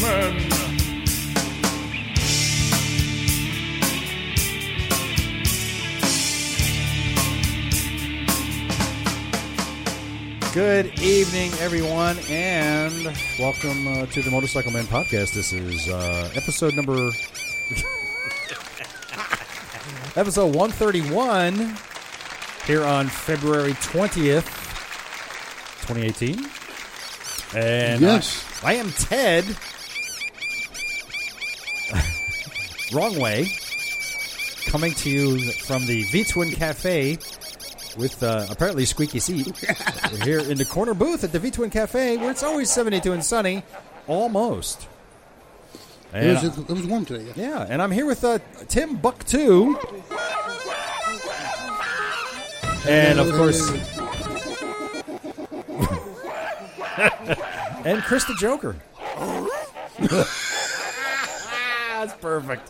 gentlemen. Good evening, everyone, and welcome to the Motorcycle Man Podcast. This is episode number... episode 131 here on February 20th, 2018. And yes. I am Ted. Wrong way. Coming to you from the V-Twin Cafe with apparently squeaky seat. We're here in the corner booth at the V-Twin Cafe where it's always 72 and sunny. Almost. And, it was warm today. yeah, and I'm here with Tim Buck 2. And, of course... and Chris the Joker. That's perfect.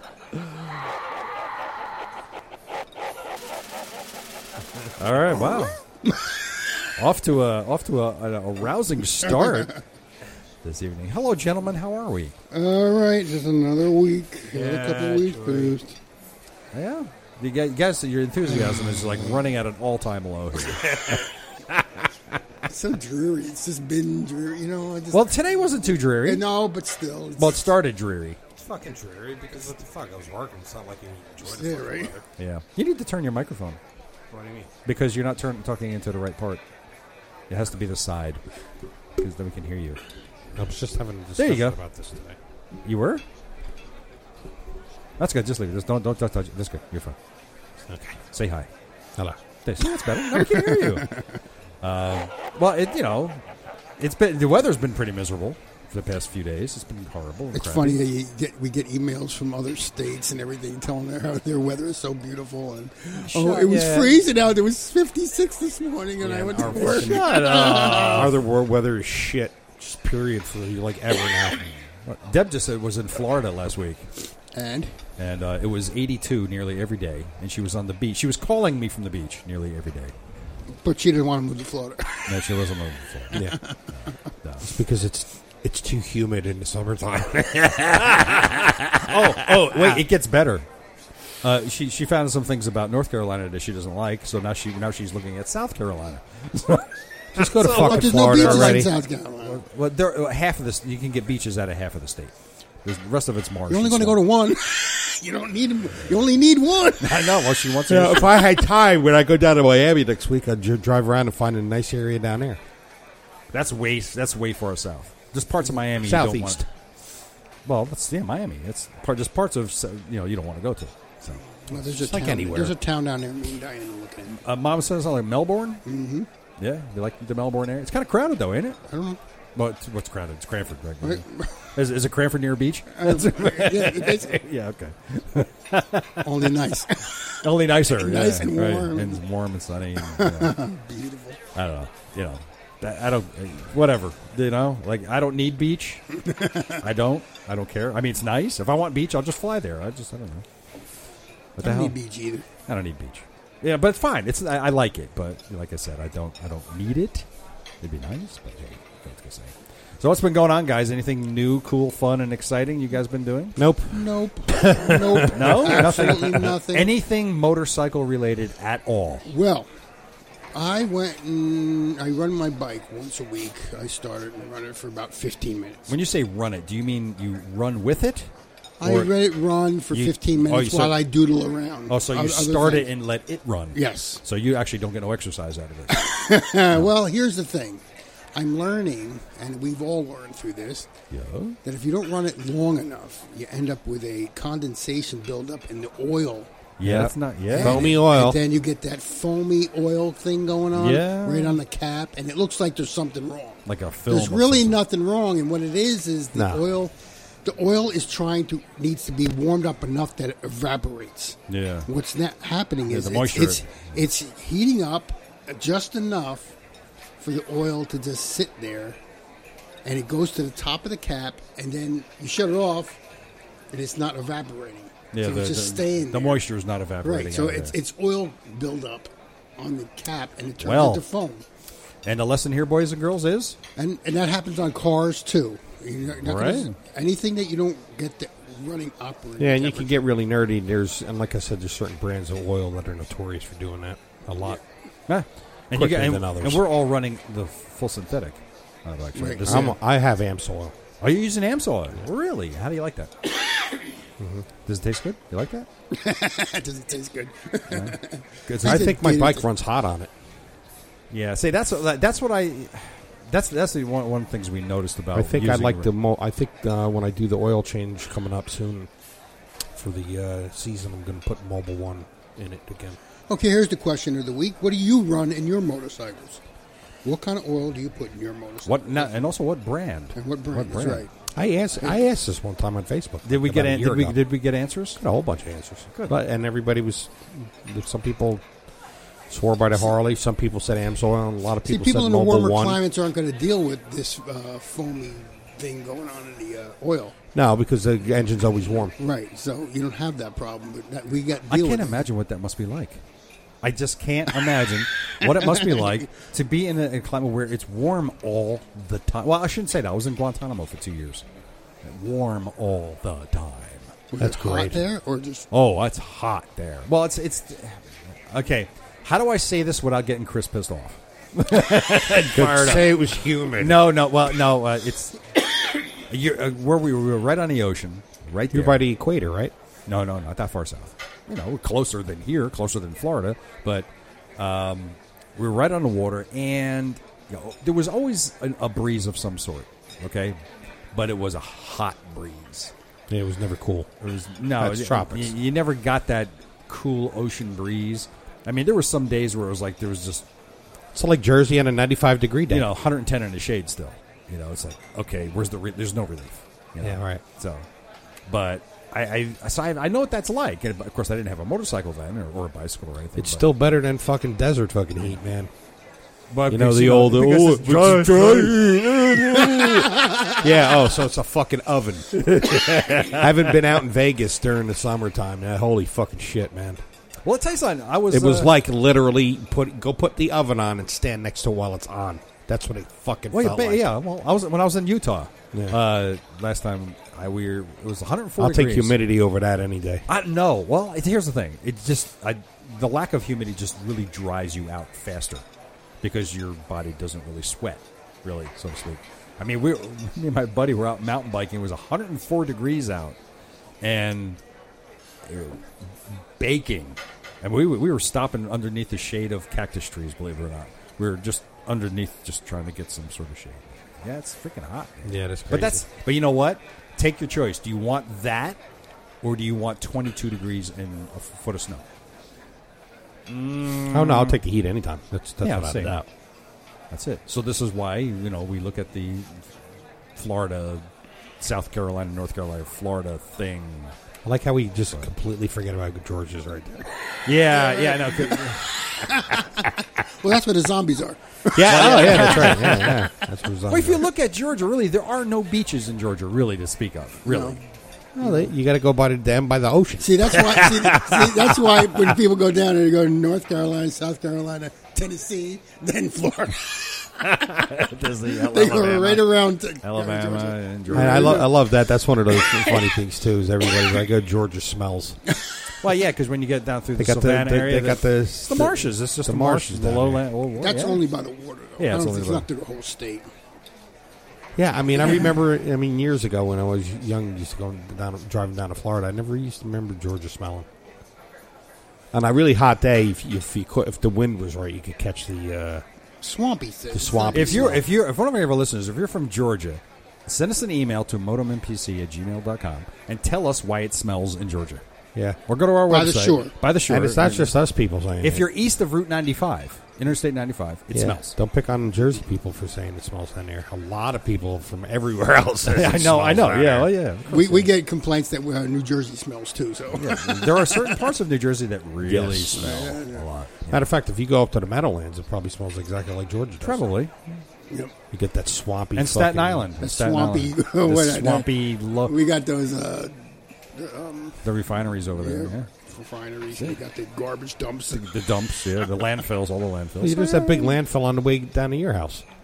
All right, wow. off to a rousing start this evening. Hello, gentlemen. How are we? All right, just another week. A couple of weeks boost. Yeah. You guys, your enthusiasm is like running at an all-time low here. It's so dreary. It's just been dreary, you know. Well, today wasn't too dreary. No, but still. Well, it started dreary. It's fucking dreary because what the fuck? I was working. It's not like you enjoyed it. Yeah, right. Yeah. You need to turn your microphone. What do you mean? Because you're not talking into the right part. It has to be the side. Because then we can hear you. I was just having a There you discussion go. about this today. You were? That's good. Just leave it. Just don't touch it. That's good. You're fine. Okay. Say hi. Hello. See, that's better. Now we can hear you. Well, it's been the weather's been pretty miserable for the past few days. It's been horrible. And It's crappy. funny that we get emails from other states and everything telling them how their weather is so beautiful. And it was freezing out. It was 56 this morning, and I went to work. Shut up. Other world weather is shit. Just period for like ever now. Deb just said was in Florida last week. And It was 82 nearly every day, and she was on the beach. She was calling me from the beach nearly every day. but she didn't want to move to Florida. No, she wasn't moving to Florida. Yeah. No. It's because it's too humid in the summertime. Wait, it gets better. She found some things about North Carolina that she doesn't like, so now she's looking at South Carolina. Just go to But fucking there's Florida no beaches already. in South Carolina. Well, half of this you can get beaches out of half of the state. The rest of it's marsh. You're only and going to go to stuff. one. You don't need them. You only need one. I know. Well, she wants You know, to. if I had time, when I go down to Miami next week, I'd drive around and find a nice area down there. That's way far south. Just parts of Miami Southeast. you don't want. Well, that's Miami. It's just parts of you don't want to go to. So, Well, there's a like town, anywhere. There's a town down there. Me and Diana are looking at. Mom says like Melbourne. Mm-hmm. Yeah, you like the Melbourne area? It's kind of crowded though, ain't it? I don't know. Well, what's crowded? It's Cranford, right? Right. Is it Cranford near a beach? Yeah, basically. Yeah, okay. Only nice. Only nicer. Nice yeah, and right. warm. And warm and sunny. And, Beautiful. I don't know. I don't. Whatever. Like I don't need beach. I don't care. I mean, it's nice. If I want beach, I'll just fly there. I don't know. What the I don't hell? need beach either. I don't need beach. Yeah, but it's fine. I like it, but like I said, I don't need it. It'd be nice, but hey, what can I say? So what's been going on, guys? Anything new, cool, fun, and exciting you guys been doing? Nope. Nope. Nope. No, Absolutely nothing. Anything motorcycle related at all? Well, I went and I run my bike once a week. I started and run it for about 15 minutes. When you say run it, do you mean you run with it? I Or let it run for you- 15 minutes so- while I doodle around. Oh, so you Other start it things. and let it run? Yes. So you actually don't get no exercise out of it? Well, here's the thing. I'm learning, and we've all learned through this, Yeah. that if you don't run it long enough, you end up with a condensation buildup in the oil. Yeah, that's not. Yeah. Foamy oil. And then you get that foamy oil thing going on Yeah. right on the cap, and it looks like there's something wrong. Like a film. There's of really some sort. nothing wrong, and what it is the No. oil. The oil is needs to be warmed up enough that it evaporates. Yeah. What's not happening is the moisture. it's heating up just enough for the oil to just sit there, and it goes to the top of the cap, and then you shut it off, and it's not evaporating. Yeah, so it's just staying the there. moisture is not evaporating. Right, so out of there. it's oil buildup on the cap, and it turns Well. into foam. And the lesson here, boys and girls, is And that happens on cars, too. You're not Right. gonna, anything that you don't get the running up. Or Yeah, and you can get really nerdy. And like I said, there's certain brands of oil that are notorious for doing that a lot. Yeah. And, Quicker than others. and we're all running the full synthetic. Actually. Right. This is- I have AMSOIL. Are you using AMSOIL? Really? How do you like that? Does it taste good? You like that? Does it taste good? Good. I think my Did it- bike runs hot on it. Yeah. See, that's what I. That's the one of the things we noticed about. I think I'd using like to. I think when I do the oil change coming up soon for the season, I'm going to put Mobil 1 in it again. Okay, here's the question of the week. What do you run in your motorcycles? What kind of oil do you put in your motorcycle? What now, and also what brand? And what brand? That's right. I asked this one time on Facebook. Did we about get a year ago. did we get answers? Got a whole bunch of answers. Good. And everybody was. Some people swore by the Harley. Some people said AMSOIL. And a lot of See, people people said in the Mobil warmer 1. climates aren't going to deal with this foamy thing going on in the oil. No, because the engine's always warm. Right, so you don't have that problem. But that, we got I deal can't with it. imagine what that must be like. I just can't imagine what it must be like to be in a climate where it's warm all the time. Well, I shouldn't say that. I was in Guantanamo for 2 years. Warm all the time. Was That's it hot great. there, or just Oh, it's hot there. Well, it's okay. How do I say this without getting Chris pissed off? Fired say it was humid. No. Well, no. It's where we were right on the ocean, right there. You're by the equator, right? No, not that far south. We're closer than here, closer than Florida, but we were right on the water, and there was always a breeze of some sort. Okay, but it was a hot breeze. Yeah, it was never cool. It was no, That's tropics. You never got that cool ocean breeze. I mean, there were some days where it was like there was just It's like Jersey on a 95-degree day. 110 in the shade still. It's like, okay, where's there's no relief. Yeah, right. So, but I know what that's like. And of course, I didn't have a motorcycle then or a bicycle or anything. It's still better than fucking desert fucking heat, man. but You know, because, the old... because it's Yeah, so it's a fucking oven. I haven't been out in Vegas during the summertime. Holy fucking shit, man. Well, I'll tell you something. It was like literally go put the oven on and stand next to it while it's on. That's what it fucking felt like. yeah. Well, when I was in Utah Yeah. last time, it was 104 I'll take degrees. humidity over that any day. No. Well, here's the thing. It just the lack of humidity just really dries you out faster because your body doesn't really sweat, really, so to speak. I mean, me and my buddy were out mountain biking. It was 104 degrees out, and baking. And we were stopping underneath the shade of cactus trees, believe it or not. We were just underneath, just trying to get some sort of shade. Yeah, it's freaking hot. Yeah, that's crazy. But you know what? Take your choice. Do you want that, or do you want 22 degrees and a foot of snow? Oh, no, I'll take the heat anytime. That's Yeah, what same. I'm about. That's it. So this is why we look at the Florida, South Carolina, North Carolina, Florida thing. I like how we just completely forget about Georgia's right there. Yeah, no. well, that's where the zombies are. Yeah, that's right. Yeah. That's what Well, if you look at Georgia, really, there are no beaches in Georgia, really, to speak of. Really. No. You got to go by the ocean. See, that's why. That's why when people go down and they go to North Carolina, South Carolina, Tennessee, then Florida, they go right around to Alabama Georgia. and Georgia. I love that. That's one of those funny things too. Is everybody's like, "Oh, Georgia smells." Well, yeah, because when you get down through They the got the Savannah area, they got it's the marshes. It's just the the marshes the down lowland. Well, That's yeah. only by the water, though. Yeah, I it's don't only it's by- not through the whole state. Yeah, I mean, I remember. I mean, years ago when I was young, used to go driving down to Florida. I never used to remember Georgia smelling. On a really hot day, if the wind was right, you could catch the Swampy thing. The swampy If one of our listeners, if you're from Georgia, send us an email to motompc@gmail.com and tell us why it smells in Georgia. yeah. Or go to our By website. the shore. By the shore. And it's not just us people saying If it. you're east of Route 95, Interstate 95, it Yeah. smells. Don't pick on Jersey people for saying it smells down there. A lot of people from everywhere else. says I it know. smells down Yeah, there. well, yeah. we get complaints that New Jersey smells too. So There are certain parts of New Jersey that really Yes. smell a lot. Matter of fact, if you go up to the Meadowlands, it probably smells exactly like Georgia does. Probably. Yep. You get that swampy. And Staten fucking- Island. The Staten swampy- Island. what The I- swampy look. we got those The refineries over there. Yeah. refineries. We got the garbage dumps. The dumps, yeah. The landfills, all the landfills. Well, there's that big landfill on the way down to your house.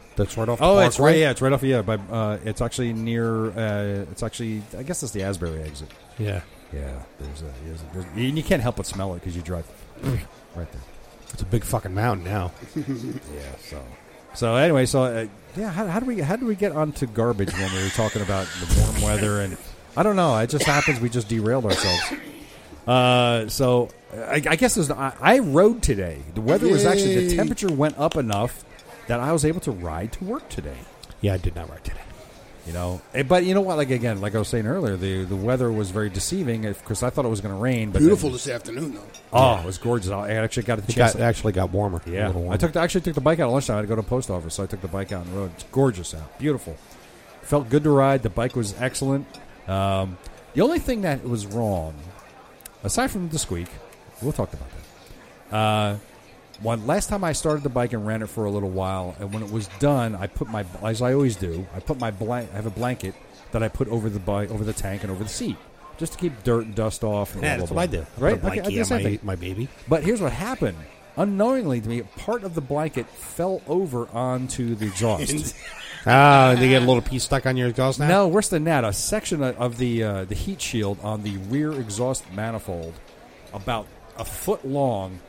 That's right off the Oh, Parkway? it's right. Yeah, it's right off. Yeah, it's actually near. It's actually. I guess it's the Asbury exit. Yeah. Yeah, and you can't help but smell it because you drive right there. It's a big fucking mountain now. Yeah. So anyway, how do we get onto garbage when we were talking about the warm weather and I don't know. It just happens. We just derailed ourselves. So I guess I rode today. The weather was actually the temperature went up enough that I was able to ride to work today. Yeah, I did not ride today. You know, but you know what? Like I was saying earlier, the weather was very deceiving because I thought it was going to rain. But beautiful this afternoon, though. Oh, it was gorgeous. I actually got a chance. It actually got warmer. Yeah, a little warmer. I actually took the bike out at lunchtime. I had to go to the post office, so I took the bike out on the road. It's gorgeous out, beautiful. Felt good to ride. The bike was excellent. The only thing that was wrong, aside from the squeak, we'll talk about that. Last time I started the bike and ran it for a little while, and when it was done, I put as I always do, I have a blanket that I put over the bike, over the tank, and over the seat, just to keep dirt and dust off. And Yeah, blah, that's blah, what I blah. do. Right? I put a blankie on my baby. But here's what happened. Unknowingly to me, part of the blanket fell over onto the exhaust. And they get a little piece stuck on your exhaust now? No, worse than that. A section of the heat shield on the rear exhaust manifold, about a foot long,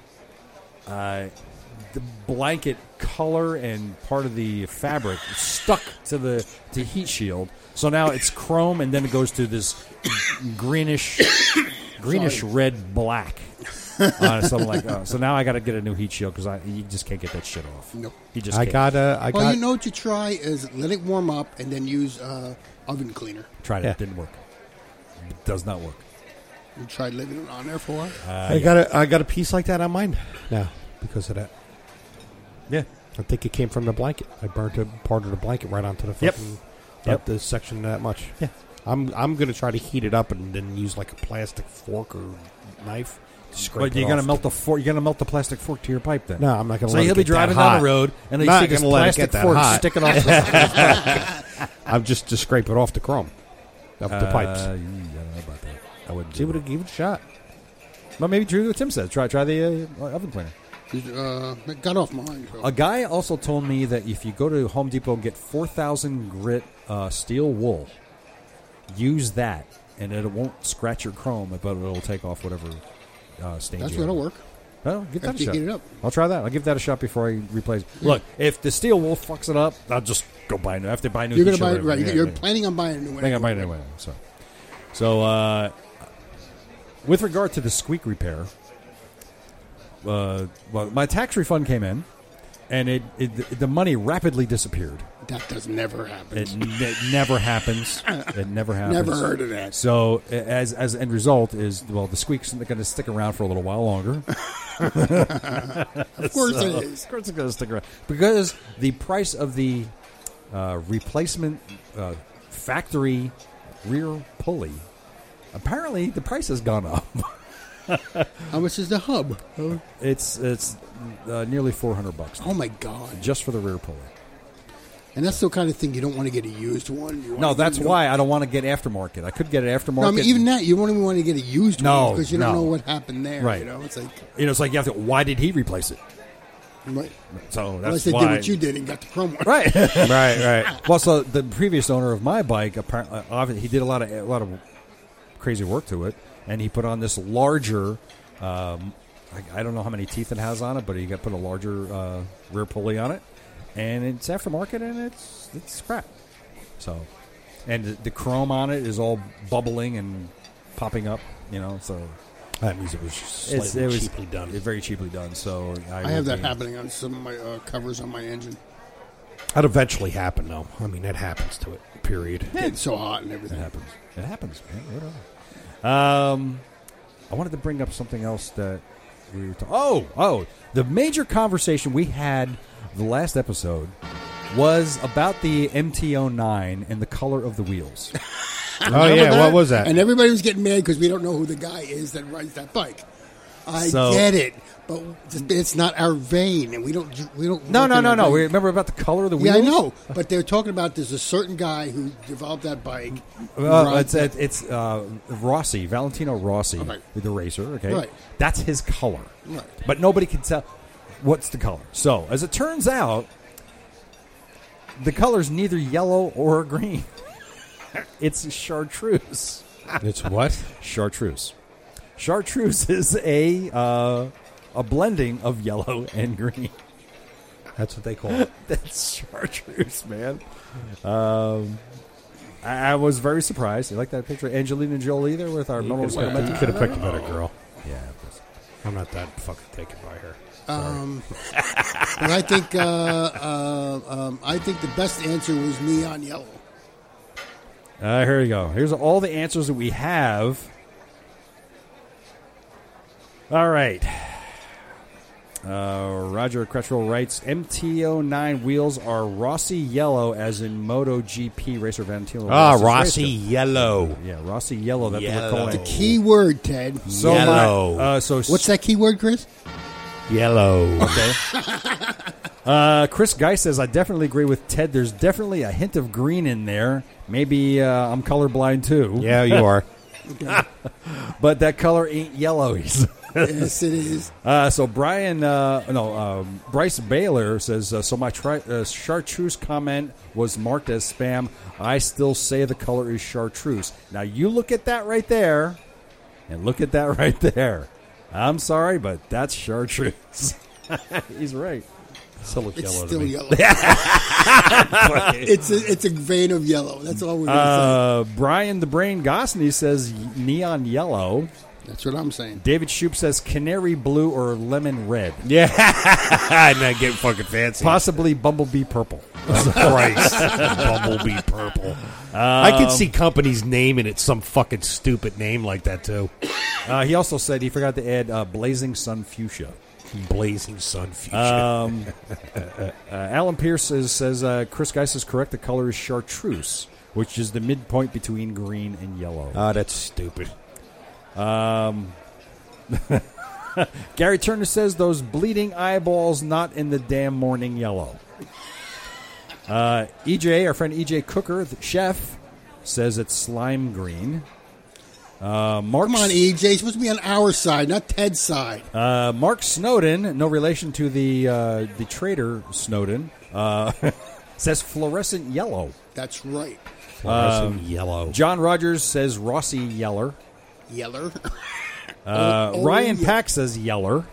the blanket color and part of the fabric stuck to the heat shield. So now it's chrome, and then it goes to this greenish red black. Something like that. So now I got to get a new heat shield because you just can't get that shit off. Nope. You just I can't. You know what you try is let it warm up and then use oven cleaner. Tried it. Yeah. Didn't work. It does not work. You tried leaving it on there for a while? I got a piece like that on mine now because of that. Yeah. I think it came from the blanket. I burnt part of the blanket right onto the fucking the section that much. Yeah. I'm going to try to heat it up and then use like a plastic fork or knife to scrape But you're going to melt the fork. You're going to melt the plastic fork to your pipe then. No, I'm not going to. So he'll be driving down the road and then you see this plastic fork sticking off. I'm just to scrape it off the chrome, off the pipes. I don't know about that. I wouldn't Give it a shot. Well, maybe do what Tim said. Try the oven cleaner. It got off mine. So. A guy also told me that if you go to Home Depot and get 4,000 grit steel wool, use that, and it won't scratch your chrome, but it'll take off whatever stain. That's gonna work. Well, give that a shot. Heat it up. I'll try that. I'll give that a shot before I replace. Look, if the steel wool fucks it up, I'll just go buy a new. I have to buy a new. You're gonna buy it, shield right? Yeah, You're yeah. planning on buying a new one. I'm buying it anyway. So, with regard to the squeak repair, well, my tax refund came in, and the money rapidly disappeared. That does never happen. It never happens. It never happens. Never heard of that. So, as an end result is, the squeak's going to stick around for a little while longer. Of course it is. Of course it's going to stick around. Because the price of the replacement factory rear pulley, apparently the price has gone up. How much is the hub? It's nearly $400. Oh my god! Just for the rear pulley. And that's the kind of thing you don't want to get a used one. No, that's why I don't want to get aftermarket. I could get an aftermarket. No, I mean, even that, you won't even want to get a used one because you don't no. know what happened there. Right. You know, it's like it's like you have to. Why did he replace it? right. So Unless that's they why. did what you did and got the chrome one. Right. Right. Well, so the previous owner of my bike, apparently, he did a lot of crazy work to it, and he put on this larger. I don't know how many teeth it has on it, but he put a larger rear pulley on it, and it's aftermarket, and it's crap. So, and the chrome on it is all bubbling and popping up. So That means it was slightly cheaply done. Very cheaply done. So I have that happening on some of my covers on my engine. That'd eventually happen, though. I mean, that happens to it. Period. Yeah, it's so hot and everything. It happens, man. I wanted to bring up something else that we were talking. The major conversation we had the last episode was about the MT-09 and the color of the wheels. What was that? And everybody was getting mad because we don't know who the guy is that rides that bike. I get it, but it's not our vein, and we don't. No. We remember about the color of the wheels. Yeah, I know, but they're talking about there's a certain guy who developed that bike. It's Rossi, Valentino Rossi, right. the racer. Okay, Right. That's his color. Right. But nobody can tell what's the color. So, as it turns out, the color's neither yellow or green. It's chartreuse. It's what? Chartreuse. Chartreuse is a blending of yellow and green. That's what they call it. That's chartreuse, man. I was very surprised. You like that picture? Angelina Jolie there with our You Momo could have picked a better girl. Yeah. I'm not that fucking taken by her. But I think the best answer was neon yellow. Here we go. Here's all the answers that we have. All right. Roger Crutchwell writes, MT-09 wheels are Rossi yellow, as in MotoGP racer Valentino. Rossi yellow. Yeah, Rossi yellow. That's what Yellow. we're calling The it. key word, Ted. So Yellow. What's that key word, Chris? Yellow. Okay. Chris Guy says, I definitely agree with Ted. There's definitely a hint of green in there. Maybe I'm colorblind too. Yeah, you are. But that color ain't yellow. Yes, it is. So Bryce Baylor says, so my chartreuse comment was marked as spam. I still say the color is chartreuse. Now you look at that right there, and look at that right there. I'm sorry, but that's chartreuse. He's right. Still looks It's yellow still to me. yellow. It's a vein of yellow. That's all we're going to Brian the Brain Gosney says neon yellow. say. That's what I'm saying. David Shoup says canary blue or lemon red. Yeah. Not getting fucking fancy. Possibly bumblebee purple. Christ. Bumblebee purple. I could see companies naming it some fucking stupid name like that, too. He also said he forgot to add blazing sun fuchsia. Blazing Sun Fuchsia. Alan Pierce says Chris Geis is correct. The color is chartreuse, which is the midpoint between green and yellow. Oh, that's stupid. Gary Turner says those bleeding eyeballs not in the damn morning yellow. EJ, our friend EJ Cooker, the chef, says it's slime green. Mark, Come on, EJ. You're supposed to be on our side, not Ted's side. Mark Snowden, no relation to the traitor Snowden, says fluorescent yellow. That's right. Fluorescent yellow. John Rogers says Rossi yeller. Yeller. Ryan yeah. Pack says yeller.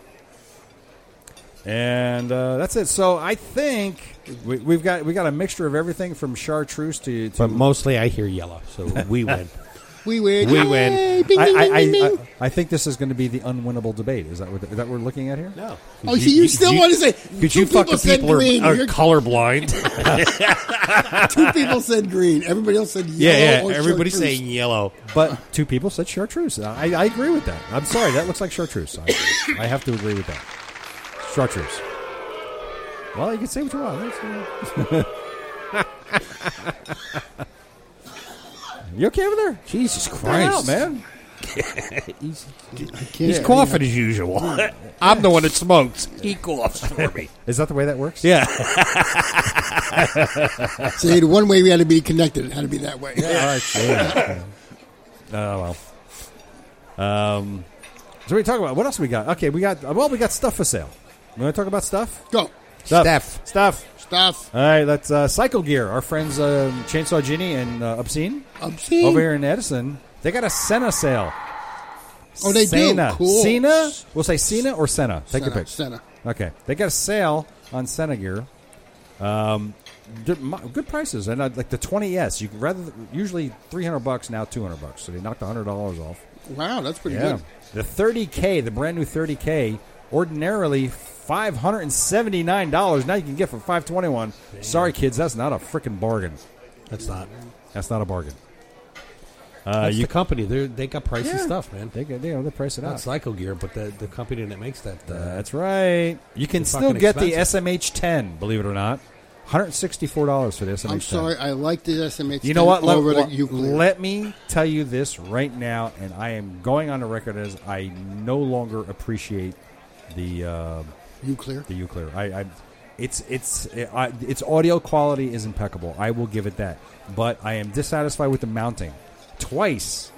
And that's it. So I think we got a mixture of everything from chartreuse to But mostly I hear yellow, so we win. We win. We Yay! win. Bing, bing, bing, bing, bing. I think this is going to be the unwinnable debate. Is that what we're looking at here? No. Oh, so you still want to say Because two you fucking said people green. are You're- colorblind. Two people said green. Everybody else said yellow. Or Everybody's chartreuse. saying yellow. But two people said chartreuse. I agree with that. I'm sorry. That looks like chartreuse. I have to agree with that. Chartreuse. Well, you can say what you want. You okay over there? Jesus Out, Christ. man. He's coughing as usual. I'm the one that smokes. He coughs for me. Is that the way that works? Yeah. Say the one way we had to be connected. It had to be that way. All right. Yeah. Oh, well. So we talk about what else we got? Okay, we got stuff for sale. You want to talk about stuff? Go. Steph. Stuff. All right, let's Cycle Gear. Our friends Chainsaw Ginny and Obscene Obscene. over here in Edison. They got a Senna sale. Oh, they do? Senna. Cool. Senna? We'll say Senna or Senna. Take your pick. Senna. Okay. They got a sale on Senna gear. Good prices. And like the 20S, you can usually $300, now $200. So they knocked $100 off. Wow, that's pretty Yeah. good. The 30K, the brand new 30K, ordinarily $579. Now you can get for $521. Sorry, kids, that's not a freaking bargain. That's not. That's not a bargain. That's the company. They got pricey Yeah. stuff, man. They price it Not out. Cycle Gear, but the company that makes that. That's right. You can It's still fucking get the expensive. SMH10, believe it or not. $164 for the SMH10. I'm sorry. I like the SMH. You know what? Over the Euclid. Let me tell you this right now, and I am going on the record as I no longer appreciate the Euclid. the Euclid. Its audio quality is impeccable. I will give it that. But I am dissatisfied with the mounting. Twice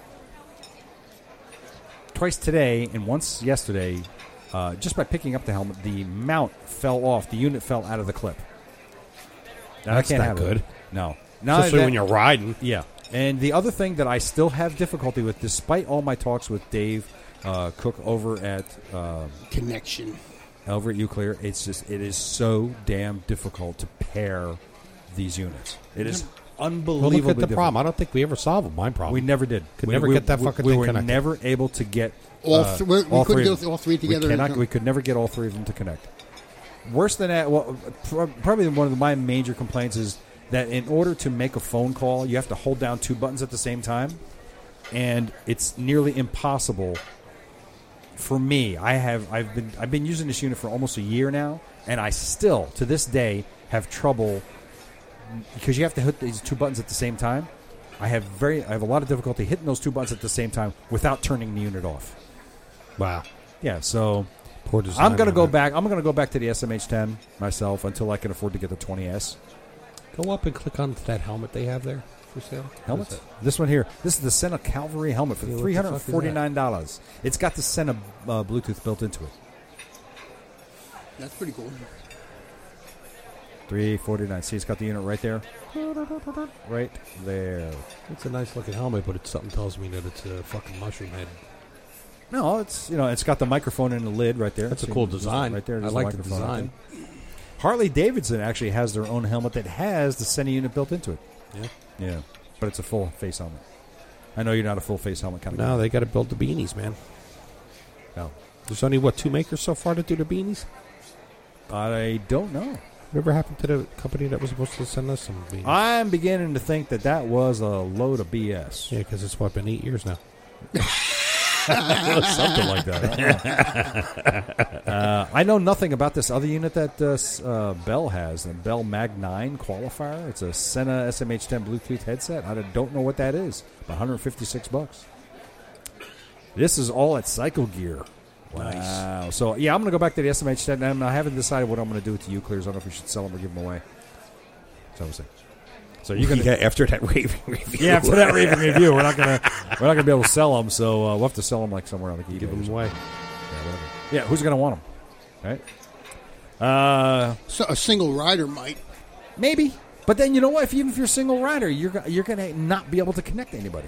today and once yesterday, just by picking up the helmet, the mount fell off. The unit fell out of the clip. I That's can't not have good. it. No. Not Especially that- when you're riding. Yeah. And the other thing that I still have difficulty with, despite all my talks with Dave Cook over at Connection. Uclear, it is so damn difficult to pair these units. It is Well, unbelievably look at the difficult. problem. I don't think we ever solved my problem. We never did. Could we never get that fucking we thing were connected. never able to get We all couldn't three. do all three together. We could never get all three of them to connect. Worse than that, well, probably one of my major complaints is that in order to make a phone call, you have to hold down two buttons at the same time, and it's nearly impossible for me. I've been using this unit for almost a year now, and I still to this day have trouble because you have to hit these two buttons at the same time. I have a lot of difficulty hitting those two buttons at the same time without turning the unit off. Wow. Yeah, so Poor design. I'm going to on go that. back. I'm going to go back to the SMH10 myself until I can afford to get the 20S Go up and click on that helmet they have there for sale. helmet. What is This one here. This is the Senna Cavalry helmet for Yeah, what the fuck is that? $349. It's got the Senna Bluetooth built into it. That's pretty cool. $349. See, it's got the unit right there. Right there. It's a nice looking helmet, but something tells me that it's a fucking mushroom head. No, it's got the microphone in the lid right there. That's a See, cool there's design. right there. I There's like the the microphone right design. there. Harley Davidson actually has their own helmet that has the Senna unit built into it. Yeah. Yeah, but it's a full face helmet. I know you're not a full face helmet kind of No, guy. they got to build the beanies, man. No. There's only, two makers so far to do the beanies? I don't know. Whatever happened to the company that was supposed to send us some beanies? I'm beginning to think that was a load of BS. Yeah, because it's, been 8 years now. Something like that. I know nothing about this other unit that Bell has, the Bell Mag 9 qualifier. It's a Senna SMH10 Bluetooth headset. I don't know what that is. About $156. This is all at Cycle Gear. Nice. Wow. So, yeah, I'm going to go back to the SMH10, and I haven't decided what I'm going to do with the Uclears. I don't know if we should sell them or give them away. So we'll see. So you're gonna, after that raving review. yeah, after that raving review, we're not gonna be able to sell them. So we'll have to sell them like somewhere on the Give them away. Yeah, whatever. Yeah, who's gonna want them? Right? So a single rider might. Maybe. But then you know what? Even if you're a single rider, you're gonna not be able to connect to anybody.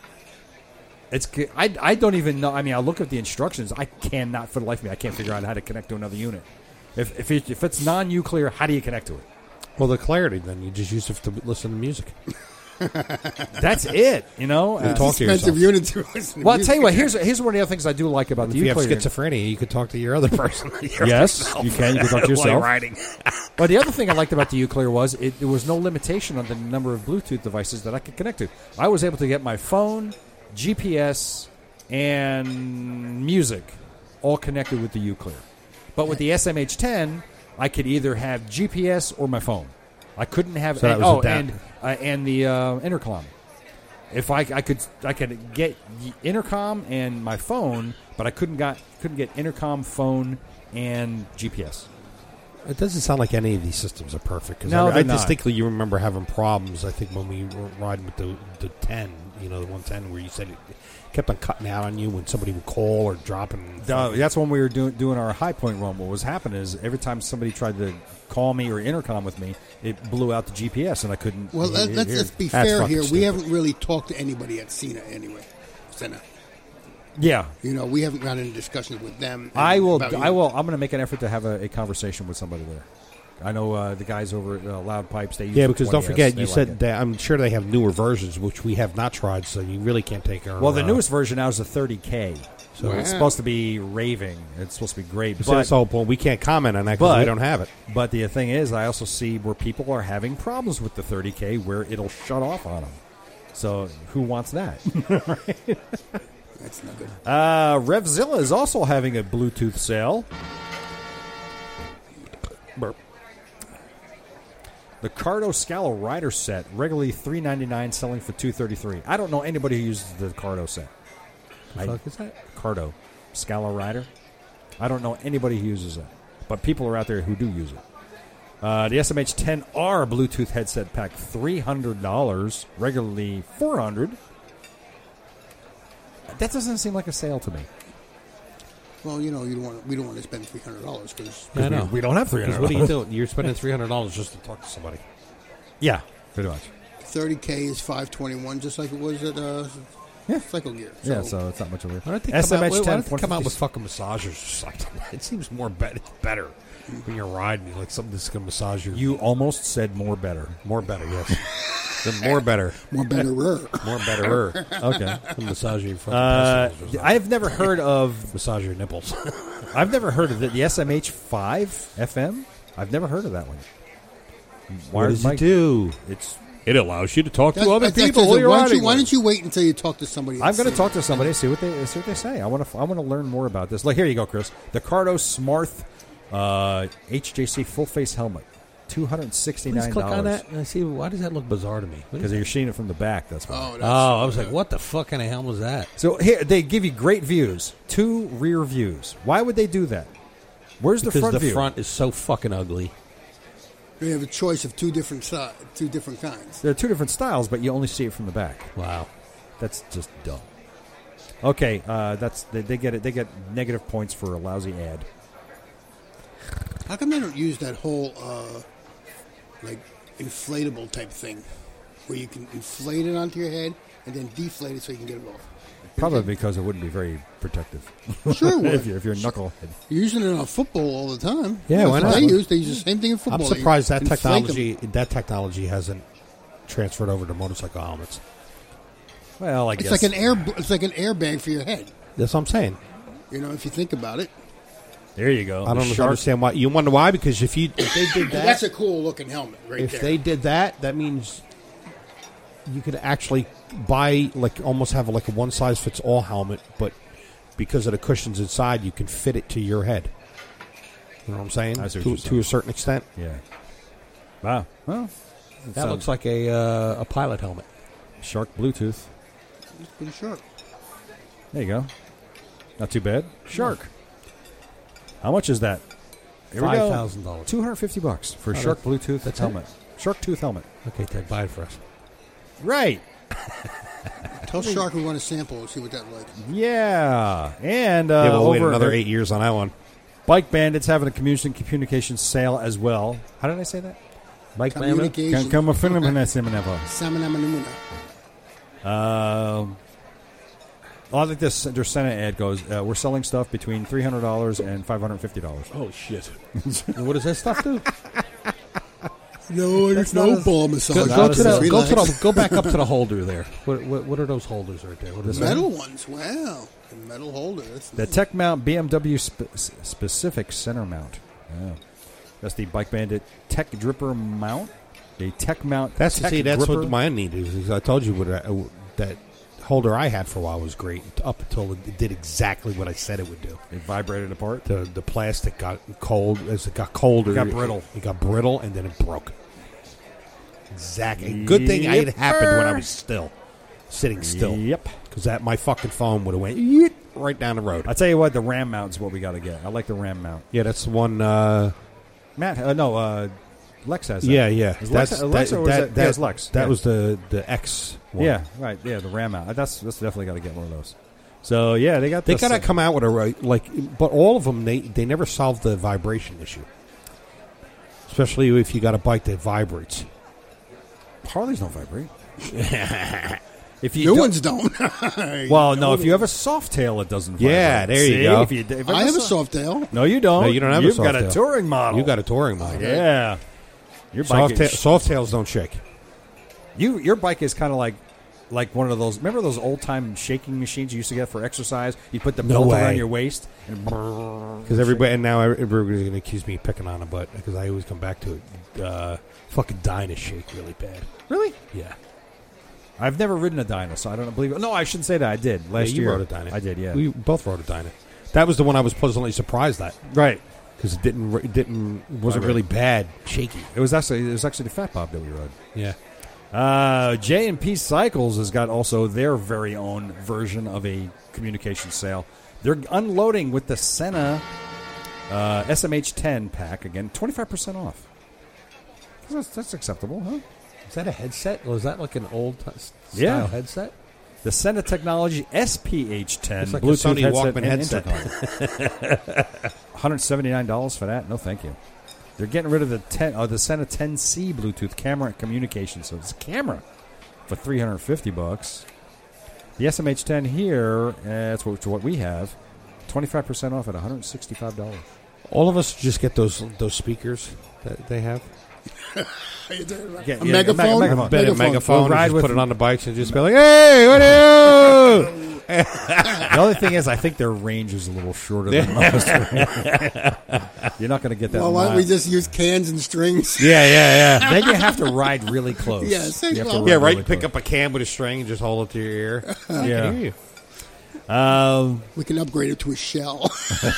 I don't even know. I mean, I look at the instructions. I cannot, for the life of me, I can't figure out how to connect to another unit. If it's non-Uclear, how do you connect to it? Well, the clarity, then you just use it to listen to music. That's it, you know. And talk to Expensive yourself. unit to listen to Well, I'll tell you what. music. Here's one of the other things I do like about If the you have Uclear. schizophrenia, you could talk to your other person. Yes, you can. You can talk to While you're yourself. riding. But the other thing I liked about the Uclear was there was no limitation on the number of Bluetooth devices that I could connect to. I was able to get my phone, GPS, and music all connected with the Uclear. But with the SMH10, I could either have GPS or my phone. I couldn't have So that was adaptive. and the intercom. If I could get the intercom and my phone, but I couldn't get intercom, phone, and GPS. It doesn't sound like any of these systems are perfect. Cause No, I they're not. distinctly you remember having problems. I think when we were riding with the 10, the 110, where you said it kept on cutting out on you when somebody would call or dropping. That's when we were doing our high point run. What was happening is every time somebody tried to call me or intercom with me, it blew out the GPS and I couldn't. Well, let's be That's fair fucking here. We stupid. haven't really talked to anybody at Senna anyway. Senna. Yeah, We haven't got any discussions with them. I will. about, I will. I'm going to make an effort to have a conversation with somebody there. I know the guys over at Loud Pipes. They use Yeah, the because don't 20S. forget, They you like said it. that I'm sure they have newer versions, which we have not tried, so you really can't take our. Well, the newest version now is the 30K. So Wow. it's supposed to be raving. It's supposed to be great. So that's all. Well, we can't comment on that because but- we don't have it. But the thing is, I also see where people are having problems with the 30K where it'll shut off on them. So who wants that? That's not good. Revzilla is also having a Bluetooth sale. Burp. The Cardo Scala Rider set, regularly $399, selling for $233. I don't know anybody who uses the Cardo set. The fuck is that? Cardo Scala Rider. I don't know anybody who uses it, but people are out there who do use it. The SMH10R Bluetooth headset pack, $300, regularly $400. That doesn't seem like a sale to me. Well, we don't want to spend $300 because I know. We don't have Because $300. what are you doing? You're spending $300 just to talk to somebody. Yeah, pretty much. 30K is $521, just like it was at Cycle Gear. Yeah, so it's not much of a... Why don't they come out with fucking massagers or something? It seems more better when you're riding, like something that's going to massage you. You almost said more better. More better, yes. They're more better. More betterer. More betterer. Okay. Massage your fucking testicles or something. I've never heard of... Massage your nipples. I've never heard of the SMH5 FM. I've never heard of that one. What does it do? It allows you to talk to other That's- people that's- while you're riding. why don't you wait until you talk to somebody? I'm going to else? talk to somebody, see what they say. I want to learn more about this. Like, here you go, Chris. The Cardo Smarth HJC full face helmet, $269. Please click on that and I see why does that look bizarre to me? Because you're seeing it from the back. That's why. Oh, I was like, what the fuck kind of helmet was that? So here they give you great views, 2 rear views. Why would they do that? Where's the Because front the view? front is so fucking ugly. You have a choice of two different kinds. There are 2 different styles, but you only see it from the back. Wow. That's just dumb. Okay, they get it. They get negative points for a lousy ad. How come they don't use that whole like inflatable type thing, where you can inflate it onto your head and then deflate it so you can get it off? Probably because it wouldn't be very protective. Sure it would. if you're a knucklehead. You're using it on football all the time. Yeah, why That's what not? They use the same thing in football. I'm surprised They that inflate technology hasn't transferred over to motorcycle helmets. Well, I them. guess It's like an airbag for your head. That's what I'm saying. You know, if you think about it. There you go. I don't understand why. You wonder why? Because if they did that, That's a cool looking helmet right if there. they did that, that means you could actually buy almost have a one size fits all helmet, but because of the cushions inside, you can fit it to your head. You know what I'm saying? I see what you're To a certain extent. Yeah. Wow. Well, That looks like a pilot helmet. Shark Bluetooth. It's pretty sharp. There you go. Not too bad. Shark. How much is that? Here we go. $5,000. $250 for a Oh, Shark Bluetooth that's helmet. Shark Tooth helmet. Okay, Ted, buy it for us. Right. Tell Shark we want a sample and see what that's like. Yeah. And We'll wait over another at 8 years on that one. Having a communication sale as well. How did I say that? Bike Communication. Salmon. I like this. Their Senna ad goes, we're selling stuff between $300 and $550. Oh, shit. What does that stuff do? No, there's no ball massage. Go back up to the holder there. What are those holders right there? What is that? Metal ones. Wow. The metal holder. That's The nice. Tech Mount BMW specific center mount. Yeah. That's the Bike Bandit Tech Dripper mount. The Tech Mount. That's Tech that's Gripper. what mine needed. Because I told you that holder I had for a while was great up until it did exactly what I said it would do. It vibrated apart. The plastic got cold as it got colder. It got brittle. It got brittle and then it broke. Exactly. Good thing it happened when I was sitting still. Yep. Because my fucking phone would have went yeet right down the road. I tell you what, the Ram mount is what we got to get. I like the Ram mount. Yeah, that's the one. Lex has that. Yeah. Is Lex or was that yeah, it's Lex. That Yeah. was the X one. Yeah, right. Yeah, the Ram mount. That's definitely got to get one of those. So yeah, they got. They got to come out with but all of them they never solved the vibration issue. Especially if you got a bike that vibrates. Harleys don't vibrate. If you New don't- ones don't. Well, no. If you have a soft tail, it doesn't vibrate. Yeah, there you See? go. If I have a soft tail. No, you don't. No, you don't have a You've soft got a tail. touring model. You got a touring model. Yeah. Your bike Soft tails don't shake. Your bike is kind of like one of those. Remember those old time shaking machines you used to get for exercise? You put the No belt way. around your waist and Because everybody's going to accuse me of picking on a butt because I always come back to it. Fucking Dyna shake really bad. Really? Yeah. I've never ridden a Dyna, so I don't believe it. No, I shouldn't say that. I did last you year. rode a Dyna. I did. Yeah. We both rode a Dyna. That was the one I was pleasantly surprised at right. because it wasn't Vibrate. really bad shaky. It was actually the Fat Bob that we rode. Yeah. J&P Cycles has got also their very own version of a communication sale. They're unloading with the Senna SMH10 pack again, 25% off. That's acceptable, huh? Is that a headset? Or is that like an old Yeah. headset? The Senna Technology SPH10 It's like a Bluetooth Sony Walkman and headset. intercom. $179 for that? No, thank you. They're getting rid of the Sena 10C Bluetooth camera communication. So it's a camera for $350. The SMH10 here, that's what we have. 25% off at $165. All of us just get those speakers that they have. A megaphone? A megaphone. We'll ride just with put it on the bikes and just be like, "Hey, what are you?" The other thing is, I think their range is a little shorter than most. You're not going to get that. Well, why don't we just use cans and strings? Yeah. Then you have to ride really close. Yes, You have to well- ride Yeah, right. really Pick close. up a can with a string and just hold it to your ear. Yeah. I can hear you. We can upgrade it to a shell.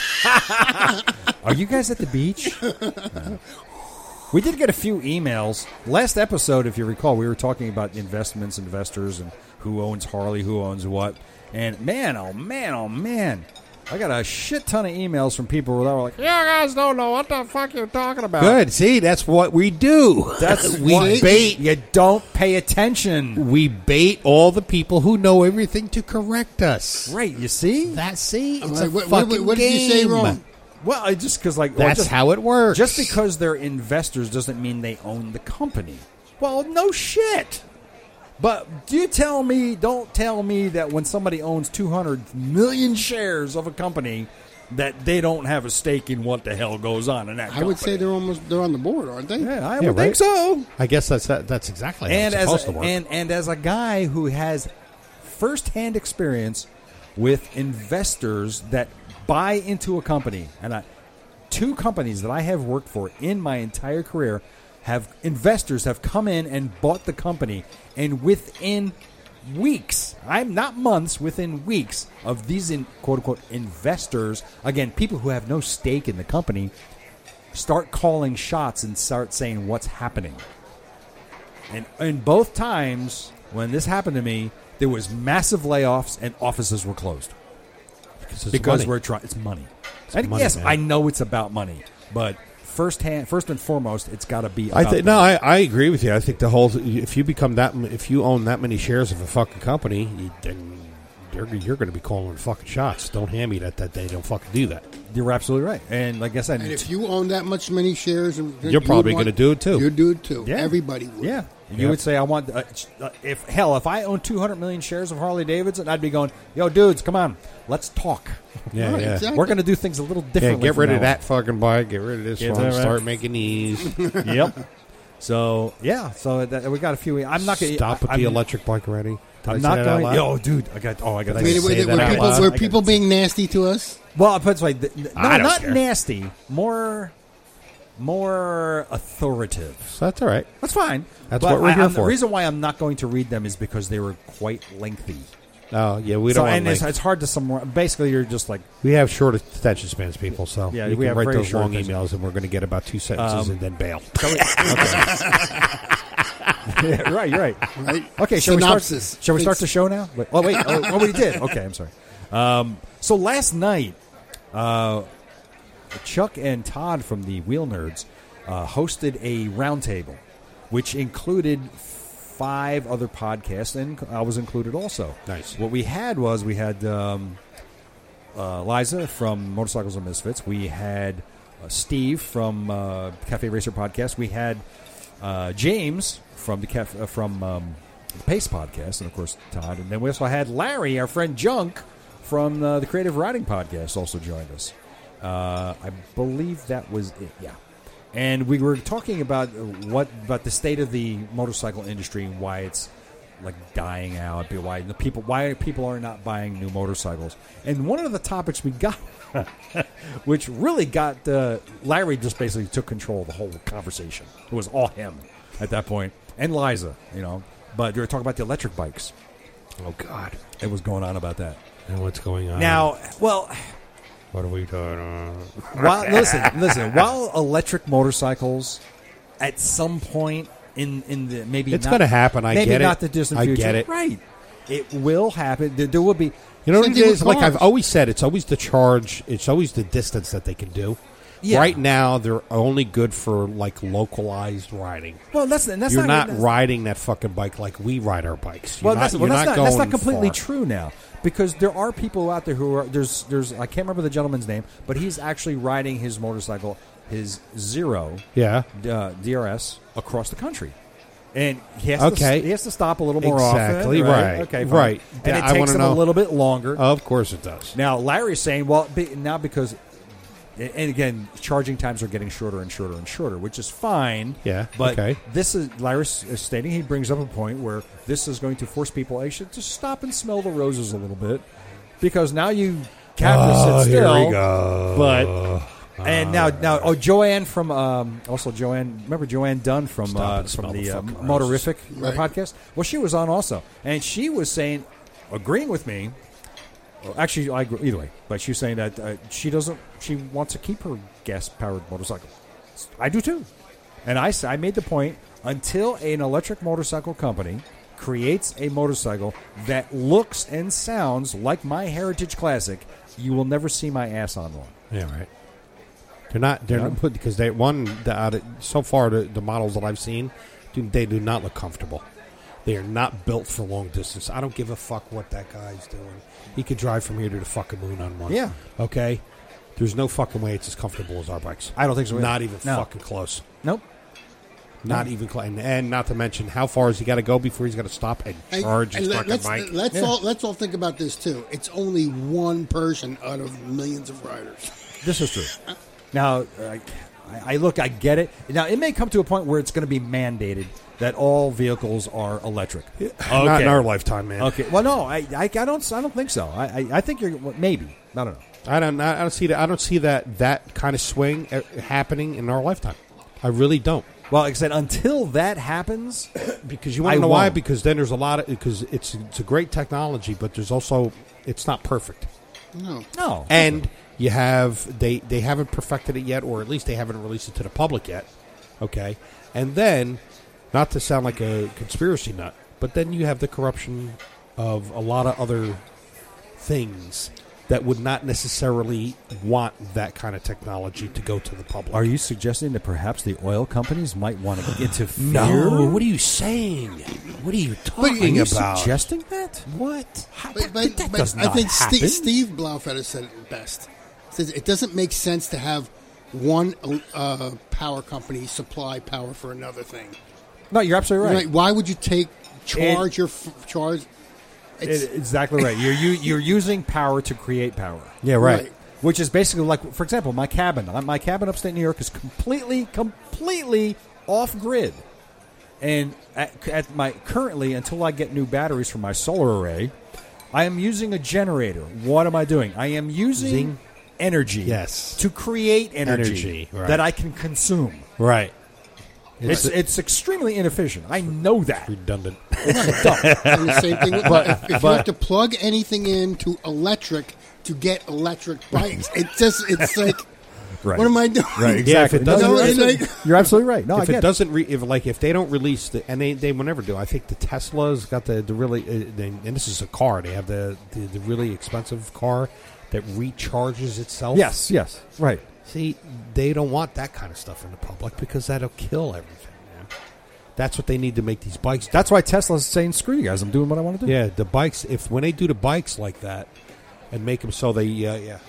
Are you guys at the beach? No. We did get a few emails. Last episode, if you recall, we were talking about investments, investors, and who owns Harley, who owns what. And man, oh man, I got a shit ton of emails from people that were like, "You guys don't know what the fuck you're talking about." Good. See, that's what we do. That's we what- bait. You don't pay attention. We bait all the people who know everything to correct us. Right, you see? It's Like, a what fucking what did you say game. wrong? Well, I just because That's how it works. Just because they're investors doesn't mean they own the company. Well, no shit. But don't tell me that when somebody owns 200 million shares of a company that they don't have a stake in what the hell goes on in that company. I would say they're on the board, aren't they? Yeah, I Yeah, would think right. so. I guess that's exactly how And it's supposed to work. and as a guy who has firsthand experience with investors that buy into a company, and two companies that I have worked for in my entire career investors have come in and bought the company, and within weeks, I'm not months, within weeks of these quote unquote investors, again, people who have no stake in the company, start calling shots and start saying what's happening. And in both times when this happened to me, there was massive layoffs and offices were closed because money. we're trying. It's money. And money, yes, man. I know it's about money, but first and foremost, it's got to be. About I agree with you. I think if you own that many shares of a fucking company, then you're going to be calling fucking shots. Don't hand me that they don't fucking do that. You're absolutely right. And like I said, And if you own that many shares, You're probably going to do it too. You'd do it too. Yeah. Everybody would. yeah, you Yep. would say I want. If I own 200 million shares of Harley Davidson, I'd be going, "Yo, dudes, come on, let's talk. Yeah, Right, yeah. exactly. We're going to do things a little Yeah, differently." get from rid of now that fucking bike. Get rid of this Get one. rid of that. Start making these. on. Yep. So yeah, we got a few. I'm not going to Stop with the electric bike already. Did I I'm say not that out going. loud? Yo, dude, I got. I Say mean, that out loud. were people being nasty to us? Well, I put it this way. No, I don't not care. nasty. More authoritative. So that's all right. That's fine. That's But what we're here The for. reason why I'm not going to read them is because they were quite lengthy. Oh yeah, we don't. So, want and it's hard to summarize. Basically, you're just like, we have short attention spans, people. So Yeah, you we can have write very those short long attention. emails, and we're going to get about 2 sentences and then bail. yeah, right, you're right. Right? Okay, Synopsis. Shall we start It's- the show now? Wait, wait. Oh, we did. Okay, I'm sorry. So last night, Chuck and Todd from the Wheel Nerds hosted a roundtable, which included 5 other podcasts, and I was included also. Nice. What we had Liza from Motorcycles and Misfits. We had Steve from Cafe Racer Podcast. We had James from the the Pace Podcast, and of course Todd. And then we also had Larry, our friend Junk from the Creative Riding Podcast, also joined us. I believe that was it. Yeah. And we were talking about about the state of the motorcycle industry and why it's like dying out, why people are not buying new motorcycles. And one of the topics we got, which really got Larry, just basically took control of the whole conversation. It was all him at that point, and Liza, But they were talking about the electric bikes. Oh God, It was going on about that. and what's going on Now, well. What are we doing? Listen. While electric motorcycles, at some point in the maybe It's not- gonna happen, I maybe get it. not the distant I future. get it. Right. It will happen. There will be. You know what Same it thing is? with Like I've cars. always said, it's always the charge. It's always the distance that they can do. Yeah. Right now, they're only good for like localized riding. Well, that's You're not that's- riding that fucking bike like we ride our bikes. Well, You're that's you're not going completely far. true now, because there are people out there who are there's I can't remember the gentleman's name, but he's actually riding his motorcycle his Zero Yeah. DRS across the country. And he has, he has to stop a little more Exactly, often. right. Okay, fine. Right. And I it takes wanna him know- a little bit longer. Of course it does. Now, Larry's saying, well, now because, and again, charging times are getting shorter and shorter and shorter, which is fine. Yeah, But okay. this is, Larry's stating, he brings up a point where this is going to force people actually to stop and smell the roses a little bit, because now you have to sit still. Here we go. But and now, Joanne from also Joanne. Remember Joanne Dunn from Stop and the smell the fucking Motorific Right. podcast? Well, she was on also, and she was saying, agreeing with me. Well, actually, I agree either way. But she was saying that she doesn't. She wants to keep her gas-powered motorcycle. I do too, and I made the point, until an electric motorcycle company creates a motorcycle that looks and sounds like my Heritage Classic, you will never see my ass on one. Yeah, right. They're not put because so far the models that I've seen, they do not look comfortable. They are not built for long distance. I don't give a fuck what that guy's doing. He could drive from here to the fucking moon on one. Yeah. Okay. There's no fucking way it's as comfortable as our bikes. I don't think so. Not even No. fucking close. Nope. Not even close. And not to mention, how far has he got to go before he's got to stop and charge his fucking bike? Let's all think about this too. It's only one person out of millions of riders. This is true. Now, I get it. Now, it may come to a point where it's going to be mandated that all vehicles are electric. Not in our lifetime, man. Okay. Well, no, I don't think so. I think you're maybe. I don't know. I don't see that. I don't see that kind of swing happening in our lifetime. I really don't. Well, like I said, until that happens, Because you want to know why? Because then there's a lot of because it's a great technology, but there's also it's not perfect. No. And you have they haven't perfected it yet, or at least they haven't released it to the public yet. Okay, and then not to sound like a conspiracy nut, but then you have the corruption of a lot of other things that would not necessarily want that kind of technology to go to the public. Are you suggesting that perhaps the oil companies might want to interfere? No. What are you saying? What are you talking about? Suggesting that? What? But does I not think happen. Steve Blaufeld said it best. Says it doesn't make sense to have one power company supply power for another thing. No, you're absolutely right. Right? Why would you charge your charge? Exactly right. You're using power to create power. Yeah, right. Which is basically like, for example, my cabin. My cabin upstate New York is completely off grid, and at my currently, until I get new batteries for my solar array, I am using a generator. What am I doing? I am using energy. Yes. To create energy Energy, right. that I can consume. Right. It's extremely inefficient. I know that. Redundant. It's dumb. And the same thing with if you have to plug anything into electric to get electric bikes, it's like, Right. what am I doing? Right, exactly. Yeah, if it doesn't- No, you're, it's absolutely, like- you're absolutely right. No, I If get it doesn't, if they don't release and they will never do. I think the Tesla's got the really, and this is a car. They have the really expensive car that recharges itself. Yes, right. See, they don't want that kind of stuff in the public because that'll kill everything. Man. That's what they need to make these bikes. That's why Tesla's saying, "Screw you guys! I'm doing what I want to do." Yeah, the bikes. When they do the bikes like that and make them so they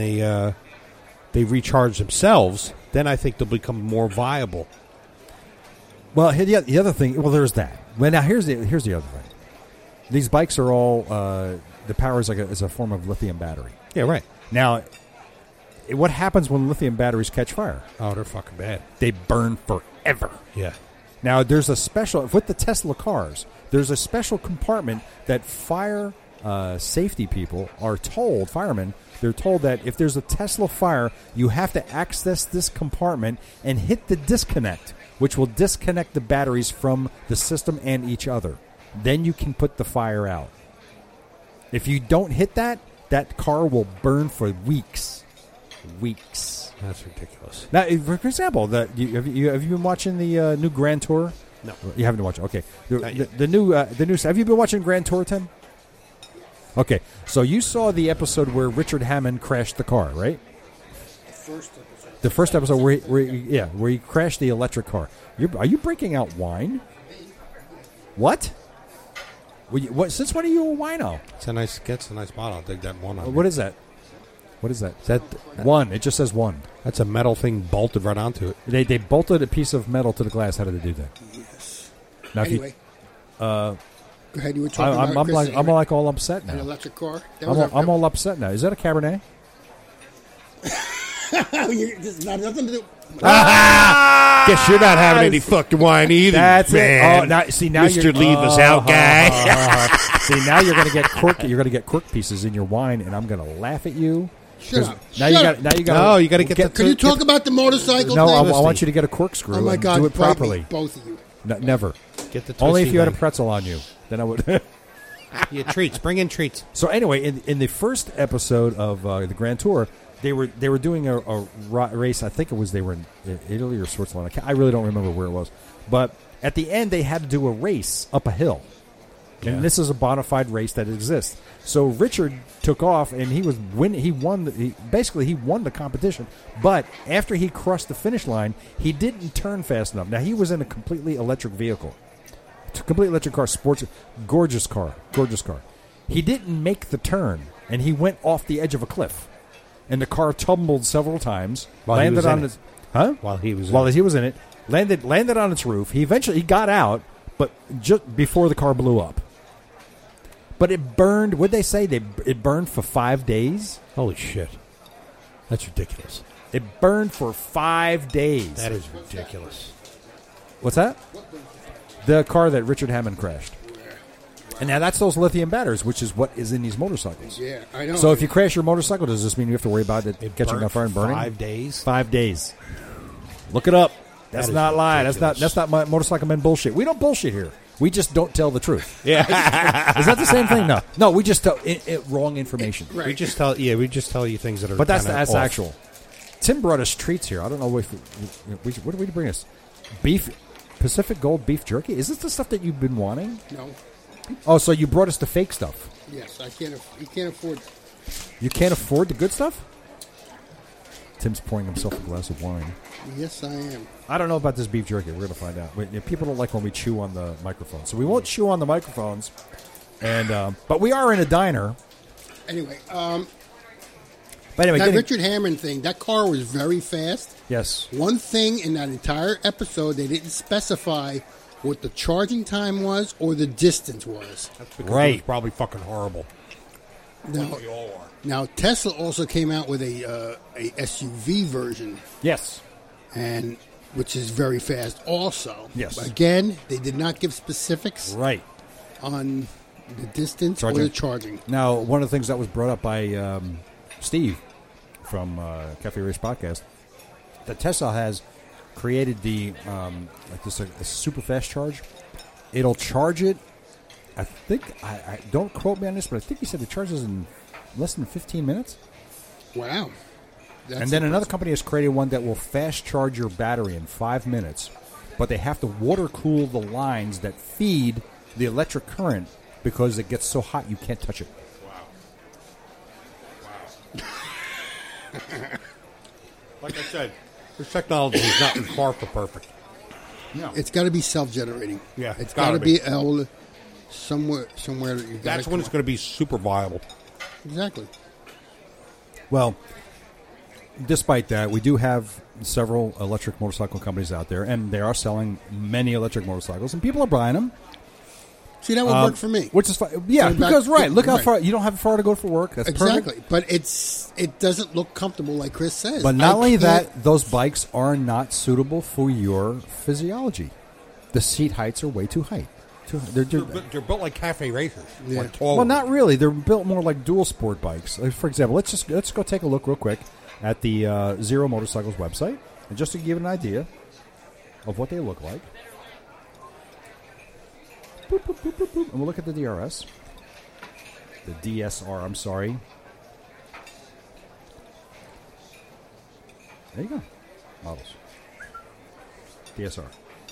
they recharge themselves, then I think they'll become more viable. Well, the other thing. Well, there's that. Well, now here's the other thing. These bikes are all the power is is a form of lithium battery. Yeah, right. Now, what happens when lithium batteries catch fire? Oh, they're fucking bad. They burn forever. Yeah. Now, there's a special with the Tesla cars. There's a special compartment that fire safety people are told. Firemen, they're told that if there's a Tesla fire, you have to access this compartment and hit the disconnect, which will disconnect the batteries from the system and each other. Then you can put the fire out. If you don't hit that car will burn for weeks. Weeks. That's ridiculous. Now, for example, have you been watching the new Grand Tour? No. You haven't watched. Okay, Not yet. the new. Have you been watching Grand Tour, Tim? Okay, so you saw the episode where Richard Hammond crashed the car, right? The first episode where he crashed the electric car. Are you breaking out wine? What? Since when are you a wino? It's a nice bottle. I'll dig that one on. What is that? What is that? Is that One. It just says one. that's a metal thing bolted right onto it. They bolted a piece of metal to the glass. How did they do that? Yes. Now, Anyway. Go ahead. You were if talking you, about Chris, I'm like all upset an now. electric car. That I'm was all upset now. Is that a Cabernet? There's not nothing to do. Guess you're not having any fucking wine either. That's man. it. Oh, now Mr. you're Leave Us Out guy. See, now you're gonna get cork. You're gonna get cork pieces in your wine, and I'm gonna laugh at you. Shut 'Cause up. Now Shut you up. got. Now you got. No, you gotta get the- Can you talk about the motorcycle No, thing? I want you to get a corkscrew. Oh my and God! do it bite me, properly. both of you. No, never. Get the Only if twisty you had a thing. pretzel on you. Then I would. Yeah, treats. Bring in treats. So anyway, in the first episode of the Grand Tour, they were doing a race. I think it was they were in Italy or Switzerland. I really don't remember where it was. But at the end, they had to do a race up a hill, Yeah. and this is a bona fide race that exists. So Richard took off, and he was He won. Basically, he won the competition. But after he crossed the finish line, he didn't turn fast enough. Now he was in a completely electric vehicle. Complete electric car, gorgeous car. He didn't make the turn, and he went off the edge of a cliff, and the car tumbled several times. While he landed was on in its, it. huh? While he was in it, landed on its roof. He eventually got out, but just before the car blew up. But it burned. What'd they say? It burned for 5 days. Holy shit. That's ridiculous. It burned for 5 days. That is ridiculous. What's that? The car that Richard Hammond crashed. And now that's those lithium batteries, which is what is in these motorcycles. Yeah, I know. So if you crash your motorcycle, does this mean you have to worry about it catching on fire and burning? 5 days? 5 days. Look it up. That's That is not lying. ridiculous. That's not my motorcycle men bullshit. We don't bullshit here. We just don't tell the truth. Yeah. Is that the same thing? No. We just tell wrong information. Right. we just tell you things that are But that's kinda off. actual. Tim brought us treats here. I don't know if what did we bring us? Pacific Gold beef jerky. Is this the stuff that you've been wanting? No. Oh, so you brought us the fake stuff. Yes, I can't. You can't afford. You can't afford the good stuff? Tim's pouring himself a glass of wine. Yes, I am. I don't know about this beef jerky. We're going to find out. People don't like when we chew on the microphone. So we won't chew on the microphones. But we are in a diner. Anyway, But anyway, that Richard Hammond thing, that car was very fast. yes. One thing in that entire episode, they didn't specify what the charging time was or the distance was. That's because Right. it was probably fucking horrible. Now, We all are. now Tesla also came out with a SUV version, Yes. and which is very fast also. Yes. But again, they did not give specifics Right. on the distance or Charging. the charging. Now, one of the things that was brought up by Steve from Cafe Race Podcast, that Tesla has created the like this a super fast charge. It'll charge it. I think I don't quote me on this, but I think he said it charges in less than 15 minutes. Wow. That's And then another impressive. company has created one that will fast charge your battery in 5 minutes, but they have to water cool the lines that feed the electric current because it gets so hot you can't touch it. Like I said, this technology is not far from perfect. It's got to be self-generating. Yeah, it's it's got to gotta be be. able to somewhere that you got. That's when it's going to be super viable. Exactly. Well, despite that, we do have several electric motorcycle companies out there, and they are selling many electric motorcycles, and people are buying them. See, that would work for me. Which is fine. Yeah, Going back- because, right, look how right. far, you don't have far to go for work. That's Exactly, perfect. but it doesn't look comfortable, like Chris says. But not I only can't- that, those bikes are not suitable for your physiology. The seat heights are way too high. They're They're built like cafe racers. Yeah. Like tall well, not really. They're built more like dual sport bikes. Like, for example, let's go take a look real quick at the Zero Motorcycles website, and just to give an idea of what they look like. Boop, boop, boop, boop, boop. And we'll look at the DRS, the DSR. I'm sorry. There you go. Models. DSR.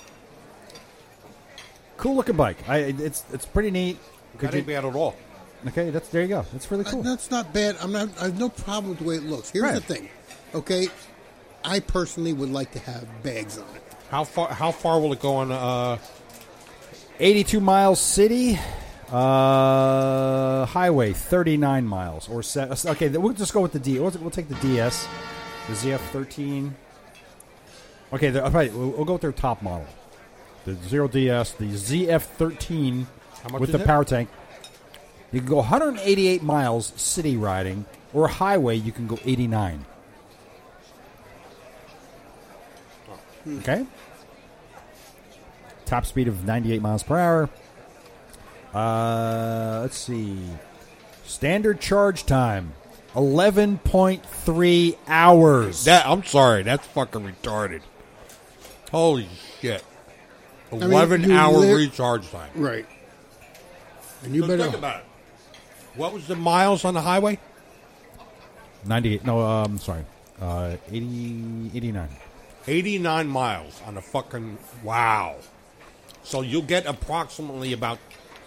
Cool looking bike. It's pretty neat. That ain't bad at all. Okay, there you go. That's really cool. That's not bad. I have no problem with the way it looks. Here's Right. the thing, okay? I personally would like to have bags on it. How far will it go on? 82 miles city, Highway 39 miles or okay. We'll just go with the D. We'll take the DS, the ZF13. Okay, we'll go with their top model, the 0DS, the ZF13 with the power tank. You can go 188 miles city riding, or highway you can go 89. Okay. Top speed of 98 miles per hour. Let's see. Standard charge time, 11.3 hours. I'm sorry, that's fucking retarded. Holy shit. 11-hour recharge time. Right. And you So better think about it. What was the miles on the highway? 98. No, sorry. 89. 89 miles on a fucking... Wow. So you'll get approximately about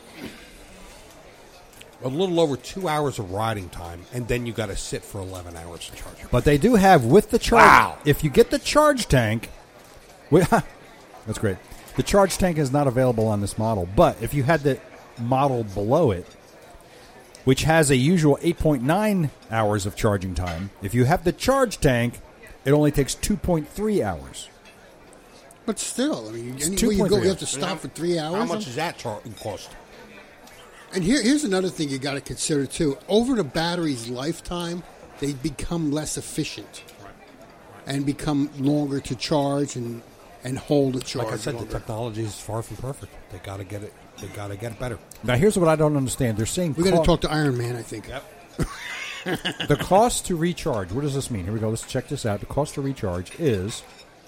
a little over 2 hours of riding time, and then you got to sit for 11 hours to charge. But they do have, with the charge... Wow. If you get the charge tank... That's great. The charge tank is not available on this model, but if you had the model below it, which has a usual 8.9 hours of charging time, if you have the charge tank, it only takes 2.3 hours. But still, I mean, It's anywhere you go, 2.3 you have to stop for 3 hours. How much does that cost? And here's another thing you got to consider too. Over the battery's lifetime, they become less efficient and become longer to charge and hold a charge. Like I said, longer. the technology is far from perfect. They got to get it. They got to get it better. Now, here's what I don't understand. They're saying We're going to talk to Iron Man, I think. Yep. the cost to recharge. What does this mean? Here we go. Let's check this out. The cost to recharge is...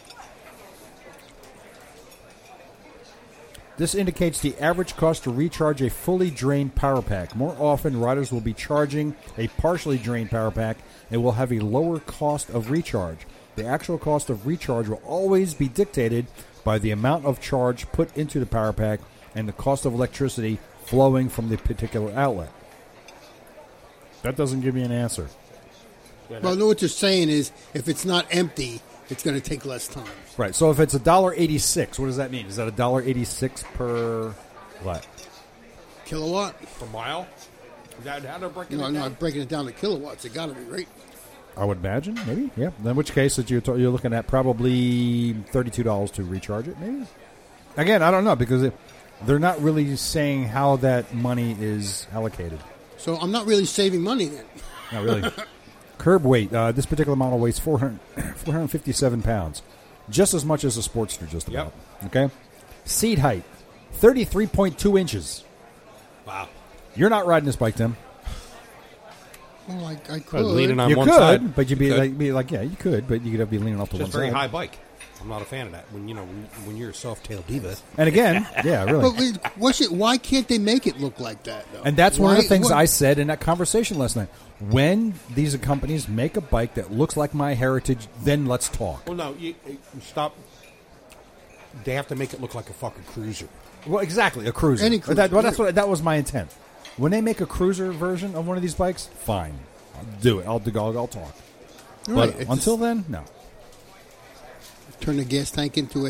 This indicates the average cost to recharge a fully drained power pack. More often, riders will be charging a partially drained power pack and will have a lower cost of recharge. The actual cost of recharge will always be dictated by the amount of charge put into the power pack and the cost of electricity flowing from the particular outlet. That doesn't give me an answer. Well, no, what you're saying is if it's not empty, it's going to take less time. Right. So if it's $1.86, what does that mean? Is that $1.86 per what? Kilowatt? Per mile? Is that how they're breaking No, it I'm down? not breaking it down to kilowatts. It got to be right. I would imagine, maybe. Yeah. In which case, that you're looking at probably $32 to recharge it, maybe. Again, I don't know because they're not really saying how that money is allocated. So I'm not really saving money then. Not really. Curb weight. This particular model weighs 457 pounds. Just as much as a Sportster, just about. Yep. Okay? Seat height, 33.2 inches. Wow. You're not riding this bike, Tim. Well, I could. leaning on You one could, side. but you'd You be could. like, yeah, you could, but you could be leaning off to It's one a very side. high bike. I'm not a fan of that. When you're a soft-tailed diva. And again, yeah, really. But why can't they make it look like that, though? And that's one of the things what- I said in that conversation last night. When these companies make a bike that looks like my Heritage, then let's talk. Well, no, you stop. They have to make it look like a fucking cruiser. Well, exactly, a cruiser. Any cruiser, That was my intent. When they make a cruiser version of one of these bikes, fine, I'll do it. I'll talk. You're But right. It's until then, no. turn the gas tank into a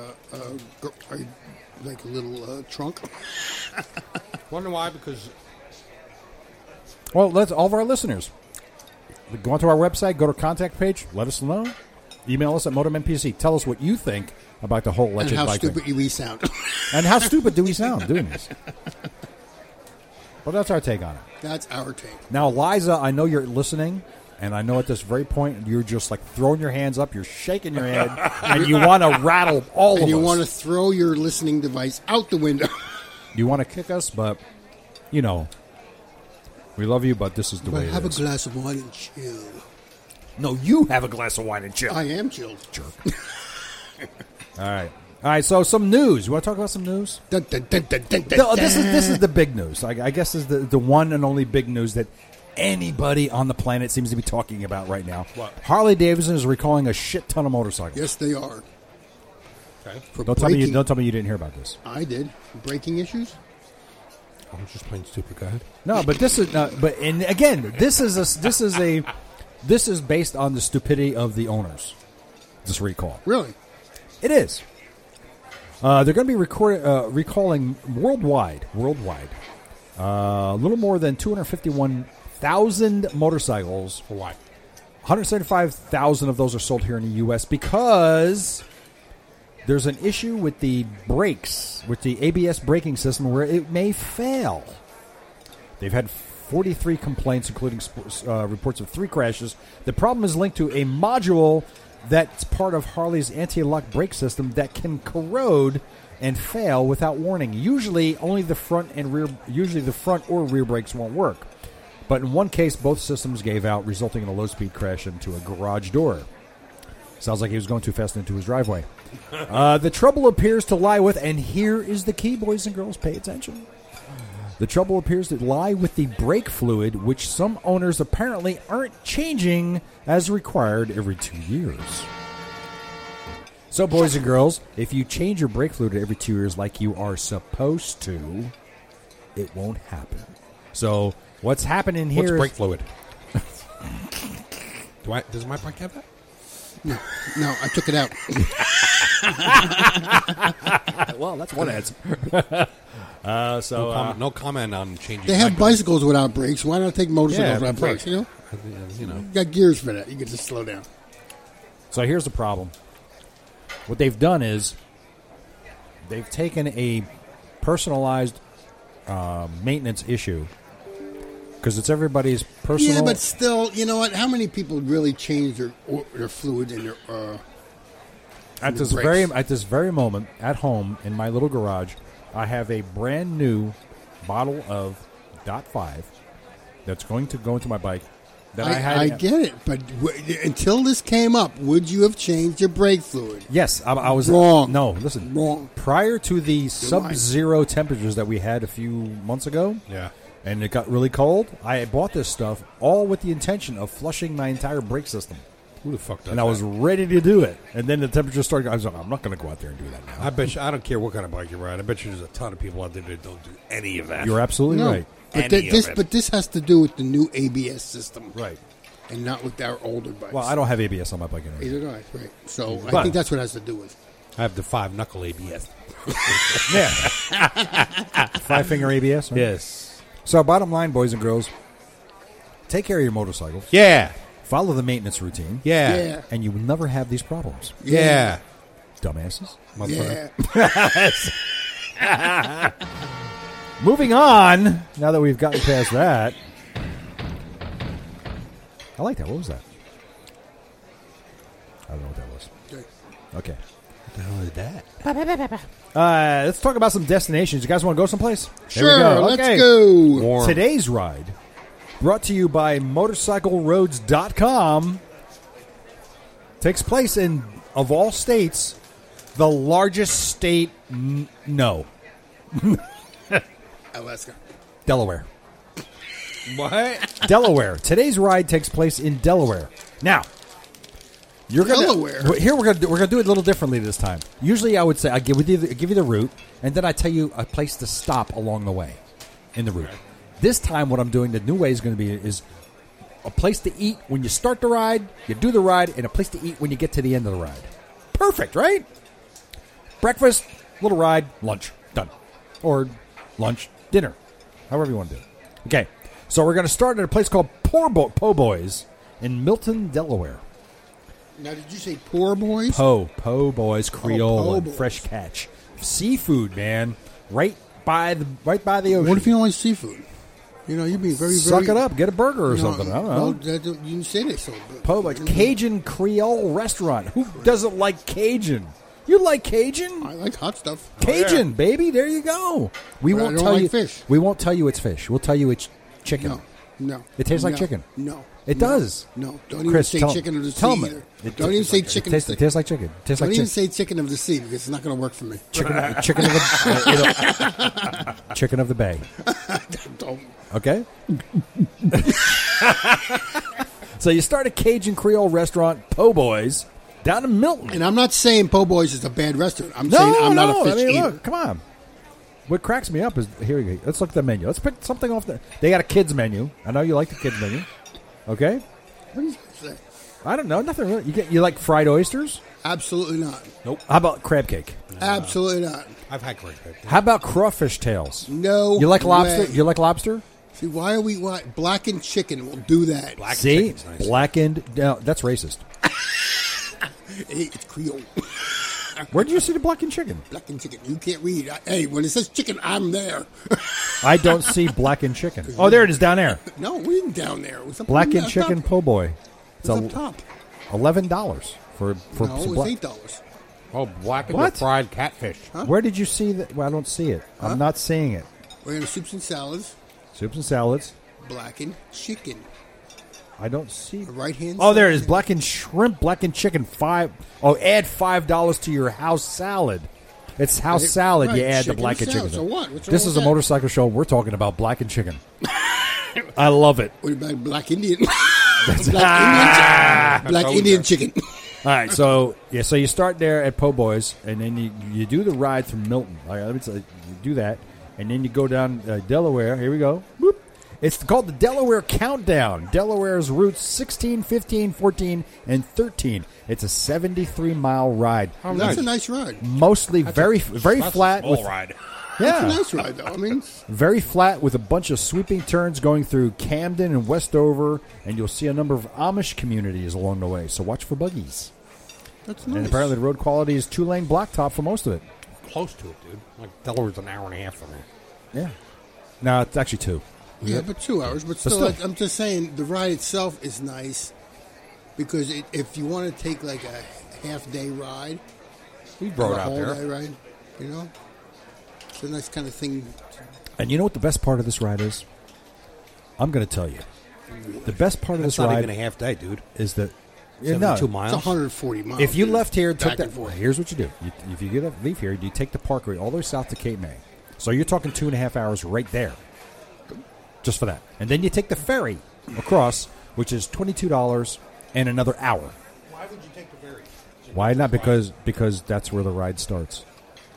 little trunk. Wonder why? Because Well, let's all of our listeners go onto our website, go to contact page, let us know. Email us at MotorMPC. Tell us what you think about the whole And electric how bike thing. stupid we sound. And how stupid do we sound doing this? Well, that's our take on it. That's our take. Now, Liza, I know you're listening, and I know at this very point you're just like throwing your hands up, you're shaking your head, and you want to rattle all And of you us. want to throw your listening device out the window. You want to kick us, but, you know, we love you, but this is the way it Have a is. glass of wine and chill. No, you have a glass of wine and chill. I am chilled. Jerk. All right, so some news. You want to talk about some news? Dun, dun, dun, dun, dun, dun, No, dun. this is the big news. I guess is the one and only big news that anybody on the planet seems to be talking about right now. What? Harley Davidson is recalling a shit ton of motorcycles. Yes, they are. okay, For Don't tell me you braking- didn't hear about this. I did. Braking issues? I'm just plain stupid. Go ahead. No, but this is and again, this is based on the stupidity of the owners. This recall. Really? It is. They're going to be recalling worldwide A little more than 251,000 motorcycles. For what? 175,000 of those are sold here in the U.S. because there's an issue with the brakes, with the ABS braking system, where it may fail. They've had 43 complaints, including reports of 3 crashes. The problem is linked to a module that's part of Harley's anti-lock brake system that can corrode and fail without warning. Usually, only the front and rear. Usually, the front or rear brakes won't work. But in one case, both systems gave out, resulting in a low-speed crash into a garage door. Sounds like he was going too fast into his driveway. The trouble appears to lie with, and here is the key, boys and girls, pay attention. The trouble appears to lie with the brake fluid, which some owners apparently aren't changing as required every 2 years. So, boys and girls, if you change your brake fluid every 2 years like you are supposed to, it won't happen. So, what's happening here What's is- brake fluid? Does my bike have that? No, I took it out. Well, that's one answer. No comment on changing. They have bike. bicycles without brakes. Why not take motorcycles Yeah, without brakes? right. You know, You know. you got gears for that. You can just slow down. So here's the problem. What they've done is they've taken a personalized maintenance issue because it's everybody's personal. Yeah, but still, you know what? How many people really change their fluid in their? at this very moment at home in my little garage, I have a brand new bottle of .5 that's going to go into my bike. That I get it, but until this came up, would you have changed your brake fluid? Yes, I was Wrong. No, listen. Wrong. Prior to the sub-zero temperatures that we had a few months ago, Yeah. and it got really cold, I bought this stuff all with the intention of flushing my entire brake system. Who the fuck does And I was ready to do it. And then the temperature started. I was like, I'm not going to go out there and do that now. I bet you. I don't care what kind of bike you ride. I bet you there's a ton of people out there that don't do any of that. You're absolutely No, right. but Any of it. this has to do with the new ABS system, Right. and not with our older bikes. Well, I don't have ABS on my bike anymore. Either do I. Right. So I But- think that's what it has to do with. I have the 5-knuckle ABS. Yeah. 5-finger ABS. Right? Yes. So, bottom line, boys and girls, take care of your motorcycles. Yeah. Follow the maintenance routine. Yeah. Yeah. And you will never have these problems. Yeah. Dumbasses. Motherfucker. Yeah. Moving on, now that we've gotten past that. I like that. What was that? I don't know what that was. Okay. What the hell is that? Let's talk about some destinations. You guys want to go someplace? There we Sure, go. let's Okay. go. Warm. Today's ride, brought to you by MotorcycleRoads.com, takes place in, of all states, the largest state, no, Alaska. Delaware. What? Delaware. Today's ride takes place in Delaware. Now, you're gonna Delaware? Here we're gonna do it a little differently this time. Usually, I would say I give you the route, and then I tell you a place to stop along the way in the route. This time, what I'm doing, the new way is going to be is a place to eat when you start the ride, you do the ride, and a place to eat when you get to the end of the ride. Perfect, right? Breakfast, little ride, lunch, done, or lunch, dinner, however you want to do it. Okay, so we're going to start at a place called Po' Boys in Milton, Delaware. Now, did you say poor boys? Po' Boys Creole Po' and Boys. fresh catch, seafood, man, right by the ocean. What if you don't like seafood? You know, you'd be very, Suck very... it up, get a burger or you know, something. I don't know. Well, you didn't say they sold burgers. Po' Boys Cajun Creole restaurant. Who doesn't like Cajun? You like Cajun? I like hot stuff. Cajun, baby. There you go. We But I won't don't tell like you. fish. We won't tell you it's fish. We'll tell you it's chicken. No. It tastes like No. chicken. No. It No. does. No. Don't even Chris, say tell- chicken of the tell sea me. either. It Don't even say It chicken. tastes like chicken. It tastes Don't like even chicken. say chicken of the sea because it's not going to work for me. Chicken of the chicken of the bay. Don't. Okay. So you start a Cajun Creole restaurant, Po' Boys, down in Milton. And I'm not saying Po' Boys is a bad restaurant. I'm saying I'm not a fish I mean, eater. look, come on. What cracks me up is here we go. Let's look at the menu. Let's pick something off the. They got a kids menu. I know you like the kids menu. Okay. What do you say? I don't know. Nothing really. You like fried oysters? Absolutely not. Nope. How about crab cake? Absolutely not. I've had crayfish. How about crawfish tails? No. You like lobster? way. You like lobster? See, why are we blackened chicken? We'll do that. See, chicken's nice. blackened. No, that's racist. Hey, it's Creole. Where did you see the blackened chicken? Blackened chicken. You can't read. Hey, when it says chicken, I'm there. I don't see blackened chicken. Oh, there it is down there. No, we didn't down there. It was up Blackened up chicken top. po' boy. It was up top. $11 for No, some it was $8. Oh, blackened What? or fried catfish. Huh? Where did you see that? Well, I don't see it. I'm not seeing it. We're gonna soups and salads. Soups and salads. Blackened chicken. I don't see. The right hand. Oh, there it is. Blackened shrimp, blackened chicken. Add $5 to your house salad. It's house Right, salad. You right, add the chicken blackened salad. chicken. So what? What's This wrong is a with that? motorcycle show. We're talking about blackened chicken. I love it. What about black Indian? Black Indian chicken. All right, so so you start there at Po' Boy's, and then you do the ride from Milton. All right, let me tell you, you do that, and then you go down Delaware. Here we go. Whoop. It's called the Delaware Countdown. Delaware's routes 16, 15, 14, and 13. It's a 73-mile ride. That's a nice ride. Mostly very That's flat. A With, small ride. It's a yeah, nice ride, though. I mean, very flat with a bunch of sweeping turns going through Camden and Westover, and you'll see a number of Amish communities along the way. So watch for buggies. that's And nice. apparently the road quality is 2-lane blacktop for most of it. Close to it, dude. Like Delaware's an hour and a half from there. Yeah. No, it's actually 2. Yeah, but 2 hours. But still, still. like, I'm just saying the ride itself is nice because if you want to take like a half-day ride, We or brought a it out whole there. day ride, you know, it's a nice kind of thing. And you know what the best part of this ride is? I'm going to tell you. The best part of That's this not ride even a half day, dude. is that 72 It's miles. 140 miles. if you dude. left here and took Back that, and forth. here's what you do. If you leave here, you take the Parkway all the way south to Cape May. So you're talking 2.5 hours right there, just for that. And then you take the ferry across, which is $22 and another hour. Why would you take the ferry? Why not? Because that's where the ride starts.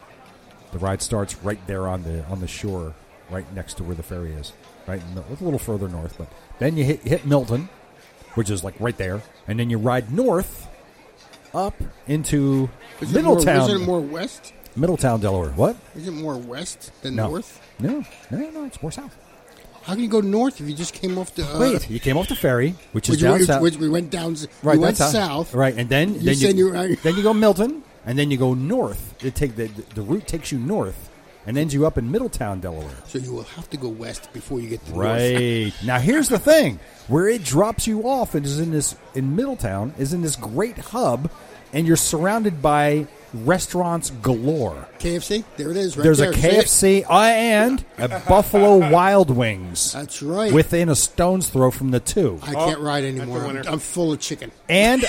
The ride starts right there on the shore, right next to where the ferry is. Right, a little further north, but then you hit Milton, which is like right there, and then you ride north up into Is it Middletown. Isn't it more west? Middletown, Delaware. What? Is it more west than No. north? No, it's more south. How can you go north if you just came off the? Wait, you came off the ferry, which is which, down south. which we went down. Right, we went that's south. Right, and then You then said you you were- then you go Milton, and then you go north. It take the route takes you north, and ends you up in Middletown, Delaware. So you will have to go west before you get to north. Right. Now here's the thing. Where it drops you off is in Middletown is in this great hub, and you're surrounded by restaurants galore. KFC. There it is. Right There's there. a See it? KFC and a Buffalo Wild Wings That's right. within a stone's throw from the two. I can't ride anymore. winner. I'm full of chicken. And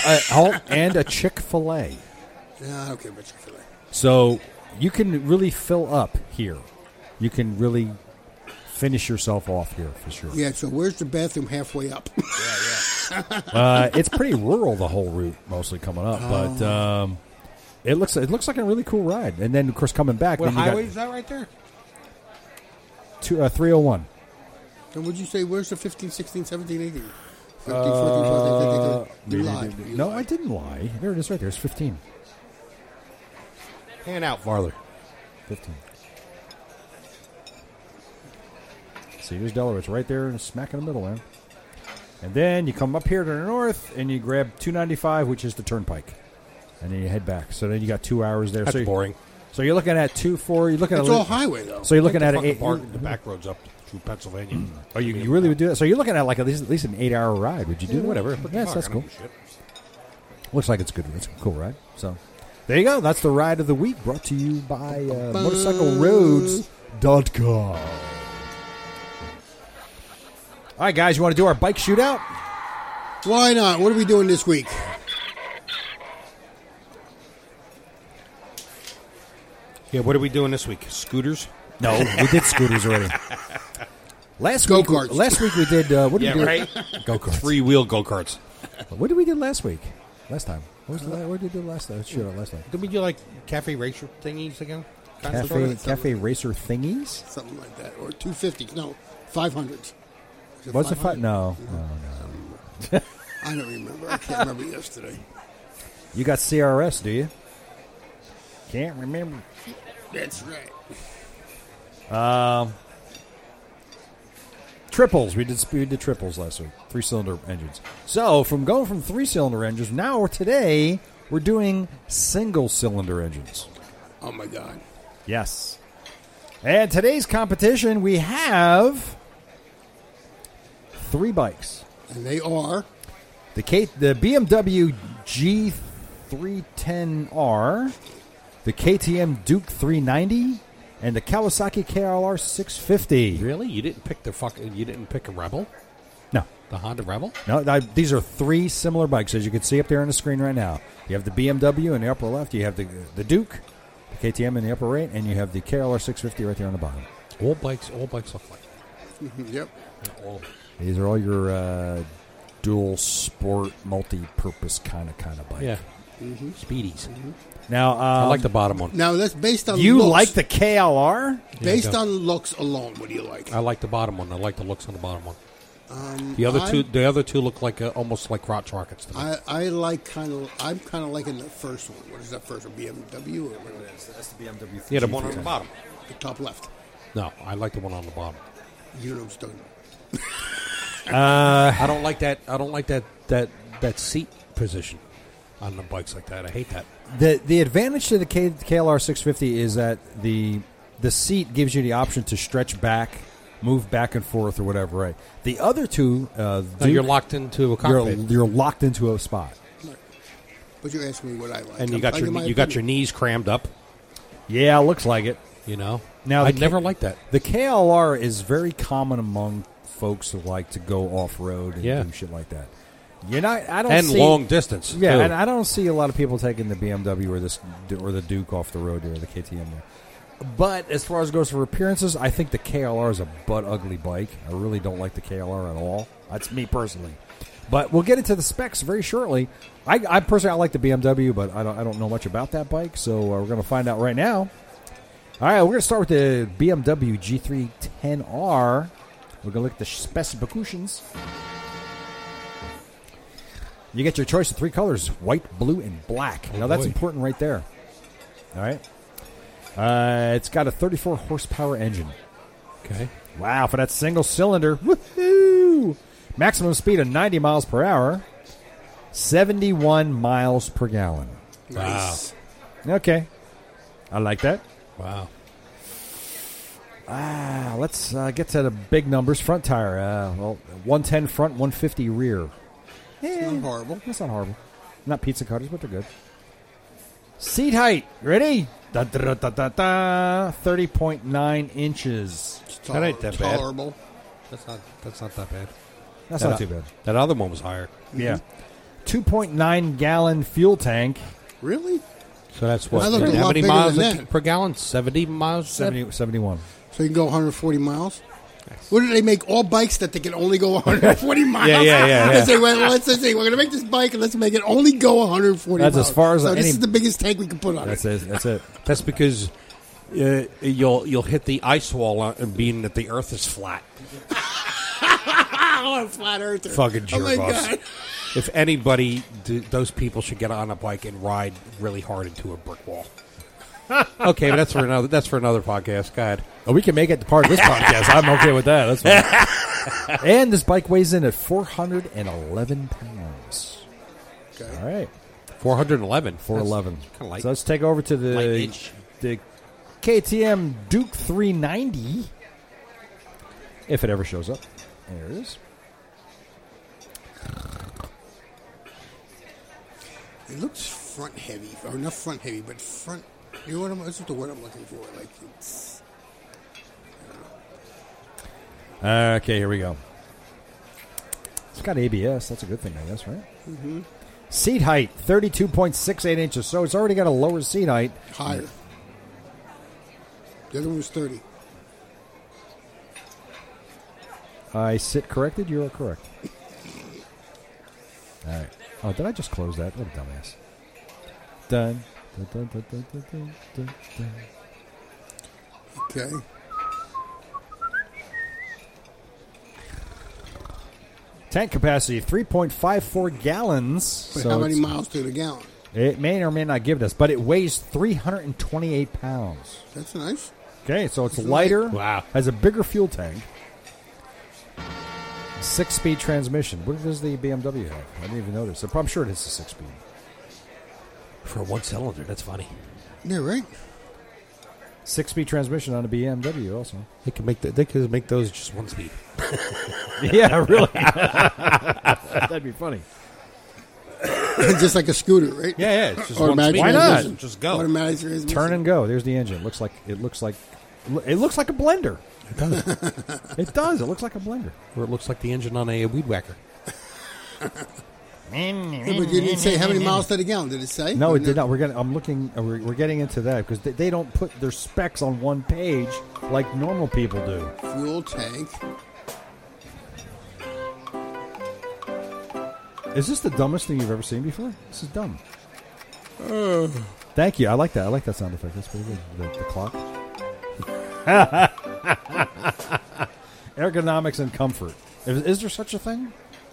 a Chick-fil-A. No, I don't care about Chick-fil-A. So you can really fill up here. You can really finish yourself off here for sure. Yeah. So where's the bathroom halfway up? It's pretty rural, the whole route, mostly coming up, but it looks like a really cool ride. And then, of course, coming back, What then you highway is that right there? got 301. And would you say where's the 15, 16, 17, 18? 15, 14, 15, 16, 17, 18? You lied. You No, lied. I didn't lie. There it is right there. It's 15. Pan out farther. 15. See, here's Delaware. It's right there, smack in the middle, man. And then you come up here to the north, and you grab 295, which is the turnpike. And then you head back. So then you got 2 hours there. That's boring. So you're looking at 2-4. You're looking It's at all highway though. So you're looking at Take an the 8. fucking the back roads up through Pennsylvania. Oh, you really would do that? So you're looking at like at least an 8-hour ride. Would you do Yeah, that? whatever. But Yes, fuck, that's I cool. don't give a shit. Looks like it's good. It's a cool ride. So there you go. That's the ride of the week brought to you by MotorcycleRoads.com. All right, guys, you want to do our bike shootout? Why not? What are we doing this week? Yeah, what are we doing this week? Scooters? No, we did scooters already. Last Go-karts. week we did. What did we do? right? Go-karts. 3-wheel go-karts. What did we do last week? Last time. What did we do last time? Shootout last time. Did we do like cafe racer thingies again? Kind of, sort of? Cafe racer thingies. Something like that, or 250s? No, 500s. Was it fun? No. I don't remember. I can't remember yesterday. You got CRS, do you? Can't remember. That's right. Triples. We did triples last week. 3-cylinder engines. So from 3-cylinder engines, now today we're doing single-cylinder engines. Oh my God. Yes. And today's competition, we have 3 bikes. And they are The BMW G310R, the KTM Duke 390, and the Kawasaki KLR 650. Really? You didn't pick You didn't pick a Rebel? No. The Honda Rebel? No, these are 3 similar bikes, as you can see up there on the screen right now. You have the BMW in the upper left, you have the Duke, the KTM in the upper right, and you have the KLR 650 right there on the bottom. All bikes look like. Yep. All. These are all your dual sport, multi-purpose kind of bike. Yeah. Speedies. Now, I like the bottom one. Now that's based on you looks. like the KLR? Based Yeah, on looks alone. What do you like? I like the bottom one. I like the looks on the bottom one. The other two look like almost like crotch rockets to me. I'm kind of liking the first one. What is that first one? BMW or what it is? That's the BMW. Yeah, the one on the bottom. The top left. No, I like the one on the bottom. You know what I'm talking about. I don't like that. I don't like that seat position on the bikes like that. I hate that. The advantage to the KLR 650 is that the seat gives you the option to stretch back, move back and forth, or whatever. Right. The other two, You're locked into a cockpit, you're locked into a spot. But you asked me what I like. and you got your knees crammed up. Yeah, looks like it. You know. Now I never liked that. The KLR is very common among folks who like to go off road and do shit like that. You're not. I don't. And see, long distance. Yeah, too. and I don't see a lot of people taking the BMW or the Duke off the road or the KTM there. But as far as goes for appearances, I think the KLR is a butt ugly bike. I really don't like the KLR at all. That's me personally. But we'll get into the specs very shortly. I personally like the BMW, but I don't know much about that bike, so we're going to find out right now. All right, we're going to start with the BMW G310R. We're going to look at the specifications. You get your choice of 3 colors, white, blue, and black. Now, that's important right there. All right. It's got a 34 horsepower engine. Okay. Wow, for that single cylinder. Woohoo! Maximum speed of 90 miles per hour, 71 miles per gallon. Nice. Wow. Okay. I like that. Wow. Let's get to the big numbers. Front tire, 110 front, 150 rear. It's not horrible. That's not horrible. Not pizza cutters, but they're good. Seat height. Ready? 30.9 inches. That ain't that bad. Tolerable. That's not that bad. That's not too bad. That other one was higher. Yeah. 2.9 gallon fuel tank. Really? So that's what? I looked a How lot many bigger miles than that. per gallon? 70 miles? 71. So you can go 140 miles? What did they make all bikes that they can only go 140 miles? Yeah. They say, well, let's say we're going to make this bike and let's make it only go 140 That's miles. as far as so any- this is the biggest tank we can put on That's it. it. That's it. That's because you'll hit the ice wall and being that the Earth is flat. Oh, a flat earther. Fucking Oh, my jerk-offs. God. If anybody, those people should get on a bike and ride really hard into a brick wall. Okay, but that's for another podcast. Go ahead. Oh, we can make it part of this podcast. I'm okay with that. That's fine. And this bike weighs in at 411 pounds. Okay. All right. 411. 411. Kind of light. So let's take over to Light the inch. KTM Duke 390. If it ever shows up. There it is. It looks front heavy, or not front heavy, but front. You know what? That's the word I'm looking for. Like it's. Okay, here we go. It's got ABS. That's a good thing, I guess, right? Mm-hmm. Seat height, 32.68 inches. So it's already got a lower seat height. Higher. The other one was 30. I sit corrected. You are correct. All right. Oh, did I just close that? What a dumbass. Done. Dun, dun, dun, dun, dun, dun, dun. Okay. Tank capacity, 3.54 gallons. But So how many it's miles to the gallon? It may or may not give this, but it weighs 328 pounds. That's nice. Okay, so it's lighter. Wow. Has a bigger fuel tank. 6-speed transmission. What does the BMW have? I didn't even notice. I'm sure it is a 6-speed. For a 1-cylinder, that's funny. Yeah, right. 6-speed transmission on a BMW also. They could make those just 1 speed. Yeah, really. That'd be funny. Just like a scooter, right? Yeah, it's just Automatic 1 speed. Why not? transmission. Just go. Automatic transmission. Turn and go. There's the engine. Looks like a blender. It does. It does. It looks like a blender. Or it looks like the engine on a weed whacker. Yeah, but you didn't say how many miles to the gallon. Did it say? No, it did not. I'm looking. We're getting into that because they don't put their specs on one page like normal people do. Fuel tank. Is this the dumbest thing you've ever seen before? This is dumb. Thank you. I like that. I like that sound effect. That's pretty good. The clock. Ergonomics and comfort. Is there such a thing?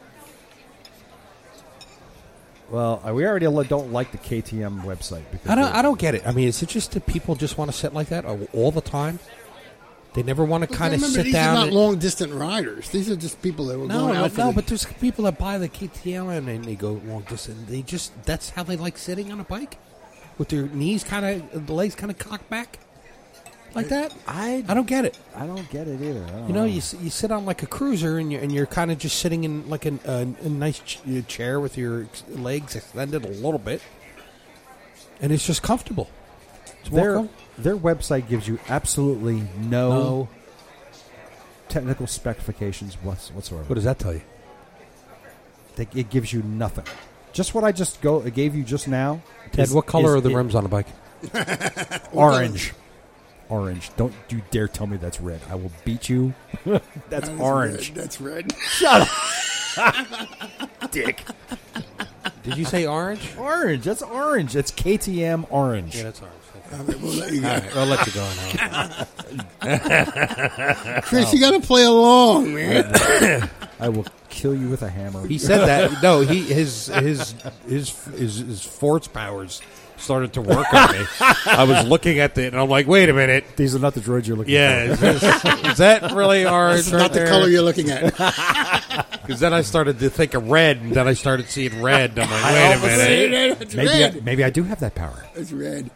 Well, we already don't like the KTM website. Because I don't get it. I mean, is it just that people just want to sit like that all the time? They never want to kind of Remember, sit these down. are not long distance riders. These are just people that were going out for No, the- but there's people that buy the KTM and they go long distance. They just that's how they like sitting on a bike, with their knees the legs kind of cocked back, like that. I don't get it. I don't get it either. I don't You know, know. you sit on like a cruiser and you're kind of just sitting in like a nice chair with your legs extended a little bit, and it's just comfortable. It's more comfortable. Their website gives you absolutely no technical specifications whatsoever. What does that tell you? It gives you nothing. Just what I gave you just now. Ted, what color are the rims on the bike? Orange. Orange. Don't you dare tell me that's red. I will beat you. That's orange. Red. That's red. Shut up, dick. Did you say orange? Orange. That's orange. That's KTM orange. Yeah, that's orange. All right, we'll let you go. All right, I'll let you go now. Chris, you got to play along, man. I will kill you with a hammer. He said that. No, his force powers started to work on me. I was looking at it, and I'm like, wait a minute. These are not the droids you're looking Yeah, for. is that really orange? This is not the color you're looking at. Because then I started to think of red, and then I started seeing red. I'm like, wait a minute. It's red. Maybe I do have that power. It's red.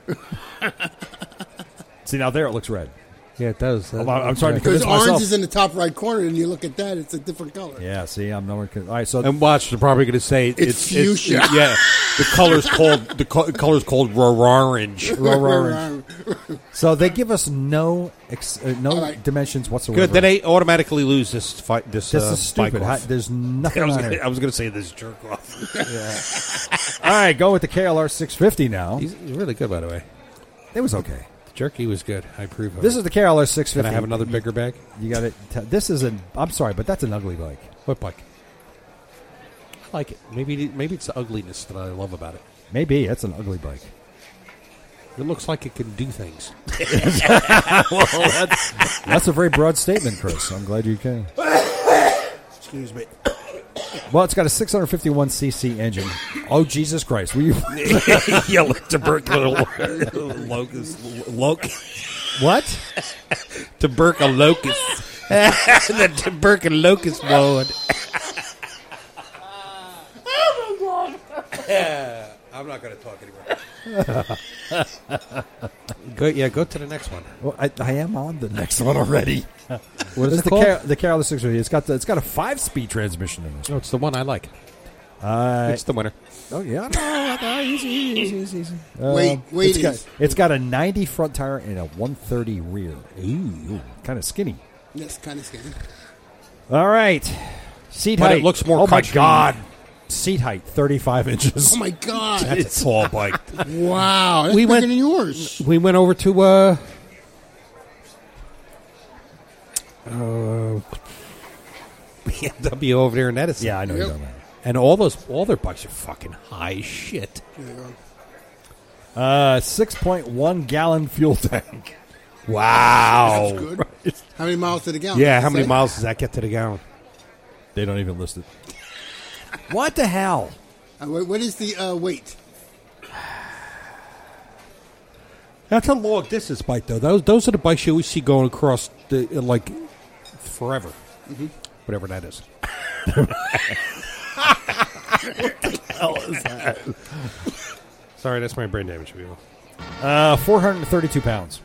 See, now there it looks red. Yeah, it does. I'm starting to Because convince orange myself. is in the top right corner, and you look at that, it's a different color. Yeah, see, I'm nowhere. All right, so And watch, they're probably going to say It's fuchsia. yeah, the color's called orange. orange. So they give us no All right. dimensions whatsoever. Good. Then they automatically lose this fight. This This is stupid. bike off. There's nothing on it. I was going to say this jerk off. All right, go with the KLR 650 now. He's really good, by the way. It was okay. The jerky was good. I approve of This it. is the KLR 650. Can I have another bigger bag? You got it. This is an. I'm sorry, but that's an ugly bike. What bike? I like it. Maybe it's the ugliness that I love about it. Maybe that's an ugly bike. It looks like it can do things. That's a very broad statement, Chris. I'm glad you came. Excuse me. Well, it's got a 651cc engine. Oh, Jesus Christ! Were you Yell at tubercular locust. what? Tuberculocust. The tuberculocust mode. Oh, my God. I'm not going to talk anymore. Go to the next one. Well, I am on the next one already. What is It's it called? the KLR 650. It's got a 5-speed transmission in it. No, it's the one I like. It's the winner. Oh yeah, no, easy. Wait, it's got a 90 front tire and a 130 rear. Ooh, kind of skinny. That's kind of scary. All right, seat But height. it looks more Oh my country. God, seat height 35 inches. Oh, my God. That's a tall bike. Wow. That's We bigger went- than yours. We went over to BMW over there in Edison. Yeah, I know Yep. you're talking about. And all their bikes are fucking high as shit. There you go. 6.1 gallon fuel tank. Wow. That's good. How many miles to the gallon? Yeah, Does how it many say? miles does that get to the gallon? They don't even list it. What the hell? What is the weight? That's a long distance bike, though. Those are the bikes you always see going across the like forever, whatever that is. Sorry, that's my brain damage. People. 432 pounds.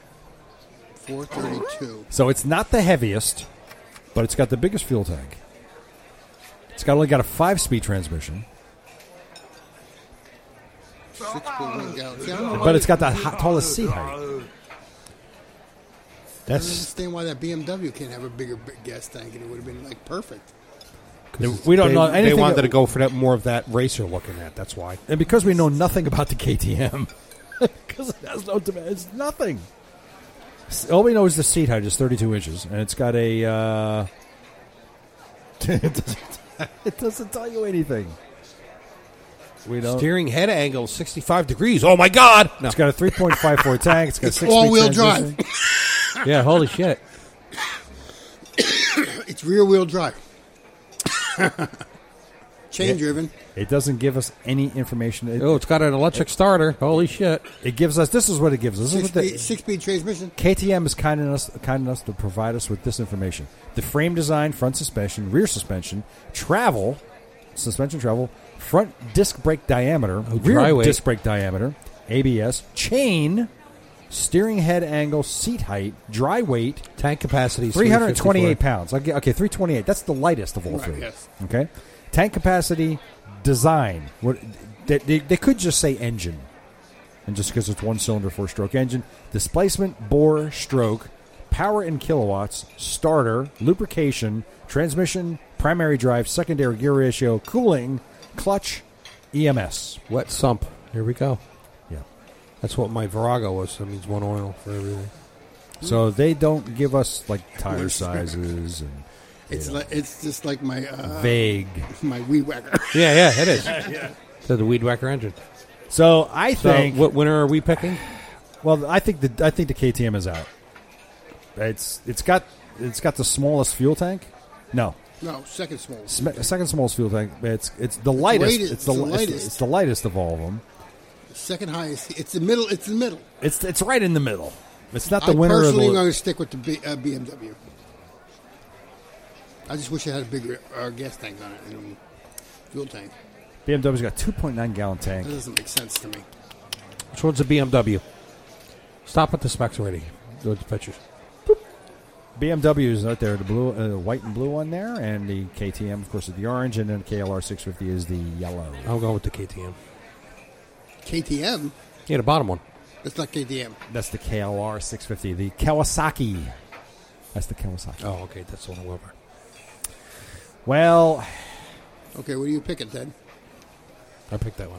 432. So it's not the heaviest, but it's got the biggest fuel tank. It's only got a 5-speed transmission, 6.1 gallons. See, I don't know why but it's got the tallest seat height. I don't That's understand why that BMW can't have a bigger gas tank, and it would have been like perfect. We don't know They anything. wanted to go for that more of that racer looking at. That's why. And because we know nothing about the KTM, because it has no demand, it's nothing. All we know is the seat height is 32 inches, and it's got a. It doesn't tell you anything. We don't. Steering head angle 65 degrees. Oh my God! No. It's got a 3.54 tank. It's got It's 6-speed all-wheel transmission. drive. Yeah, holy shit. It's rear-wheel drive. Chain driven. It doesn't give us any information. Oh, it's got an electric starter. Holy shit! It gives us. This is what it gives us. This is what the, Six-speed transmission. KTM is kind enough to provide us with this information: the frame design, front suspension, rear suspension, travel, suspension travel, front disc brake diameter, dry rear weight. disc brake diameter, ABS, chain, steering head angle, seat height, dry weight, Tank capacity 328 pounds. Okay, 328. That's the lightest of all Right, three. yes. Okay, tank capacity, design. What they could just say engine, and just because it's 1-cylinder 4-stroke engine, displacement, bore, stroke, power in kilowatts, starter, lubrication, transmission, primary drive, secondary gear ratio, cooling, clutch, EMS. Wet sump. Here we go. Yeah. That's what my Virago was. That means one oil for everything. So they don't give us like tire sizes and It's just like my vague. my weed whacker. Yeah, it is. So the Weed Whacker engine. So I So think. what winner are we picking? Well, I think the KTM is out. It's got the smallest fuel tank. No, No, second smallest. second smallest fuel tank. It's the lightest. weighted- it's the lightest. It's the lightest of all of them. Second highest. It's the middle. It's the middle. It's right in the middle. It's not the I winner of personally am the. going to stick with the BMW. I just wish it had a bigger gas tank on it and fuel tank. BMW's got 2.9 gallon tank. That doesn't make sense to me. Which one's a BMW? Stop at the specs already. Go to the pictures. BMW is right there, the blue, white and blue one there, and the KTM, of course, is the orange, and then KLR 650 is the yellow. I'll go with the KTM. KTM? Yeah, the bottom one. That's not KTM. That's the KLR 650. The Kawasaki. That's the Kawasaki. Oh, okay. That's the one I love. Well, Okay, what are you picking, Ted? I picked that one.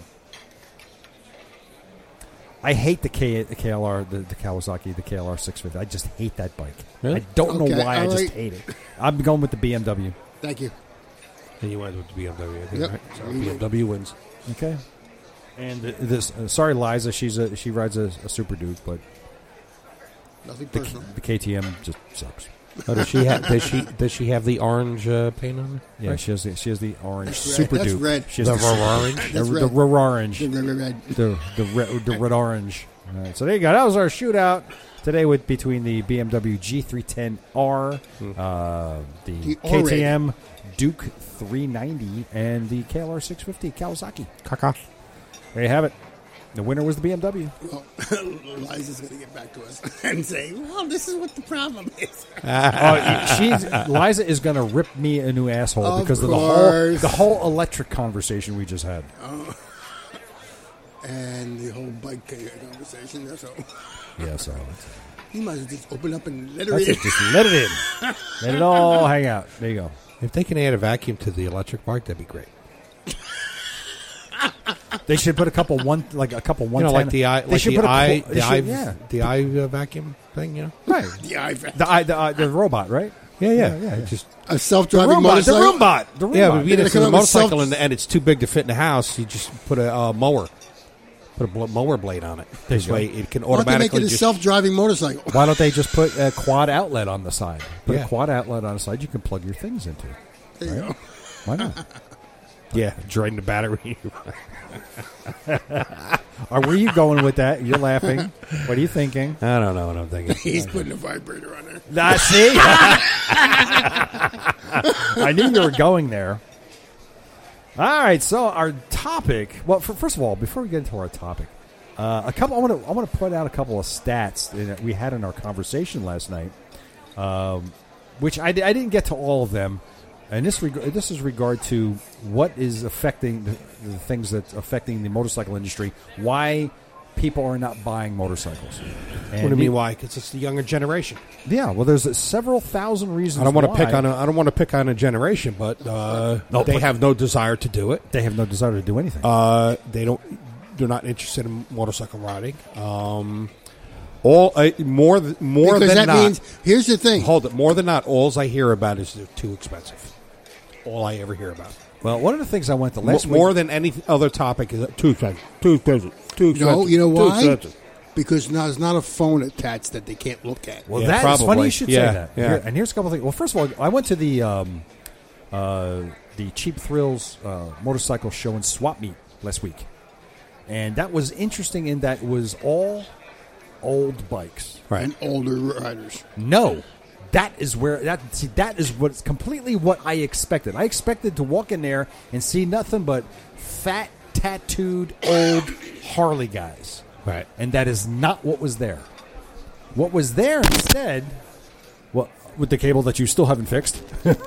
I hate the KLR, the Kawasaki, the KLR 650. I just hate that bike. Really? I don't know Okay, why. I all just right. hate it. I'm going with the BMW. Thank you. And you went with the BMW. I think, Yep. right? So BMW wins. Okay. And this, sorry, Liza, she rides a Super Duke, but Nothing the, personal. the KTM just sucks. Oh, does she have? Does she have the orange paint on her? Yeah, Right. she has the orange That's red. Super That's Duke. red. She has The the orange. the, That's the red. orange. Red. the red orange. All right, so there you go. That was our shootout today between the BMW G310R, the The KTM Duke 390, and the KLR 650 Kawasaki. Kaka. There you have it. The winner was the BMW. Well, Liza's going to get back to us and say, well, this is what the problem is. Liza is going to rip me a new asshole Of because of course. the whole electric conversation we just had. And the whole bike conversation. That's all. Yeah, so You might as well just open up and let her that's in. it. Just let it in. Let it all hang out. There you go. If they can add a vacuum to the electric bike, that'd be great. They should put a couple 110. You know, like the eye, They like should the put a eye, they should- yeah. the eye vacuum thing. You know. Right. The iPad. The robot, right? Yeah. yeah. Just A self-driving The motorcycle. Roombot. The yeah, Roombot. but if They're it's gonna a come up with motorcycle self- and it's too big to fit in the house, you just put a mower, put a mower blade on it. There This you go. way, it can Why don't they make automatically it a just. self-driving motorcycle? Why don't they just put a quad outlet on the side? Put Yeah. a quad outlet on the side you can plug your things into. There you go. Why not? Yeah, drain the battery. Where are you going with that? You're laughing. What are you thinking? I don't know what I'm thinking. He's putting a vibrator on there. See? I knew you were going there. All right, so our topic. Well, first of all, before we get into our topic, I want to put out a couple of stats that we had in our conversation last night, which I didn't get to all of them. And this is regard to what is affecting the things that's affecting the motorcycle industry. Why people are not buying motorcycles? And What do you mean? Why? Because it's the younger generation. Yeah, well, there's several thousand reasons. I don't want to why. pick on. I don't want to pick on a generation, but they have no desire to do it. They have no desire to do anything. They don't. They're not interested in motorcycle riding. More Because than that not. means, here's the thing. Hold it. More than not, all I hear about is they're too expensive. All I ever hear about. Well, one of the things I went to last week. More than any other topic is too expensive. Too expensive. Too expensive. No, you know too why? expensive. Because there's not a phone attached that they can't look at. Well, Yeah, that's probably. funny you should Yeah, say that. yeah. And here's a couple of things. Well, first of all, I went to the Cheap Thrills motorcycle show and swap meet last week. And that was interesting in that it was all old bikes. Right. And older riders. No. That is what's completely what I expected. I expected to walk in there and see nothing but fat, tattooed, old Harley guys. Right. And that is not what was there. What was there instead, well, with the cable that you still haven't fixed,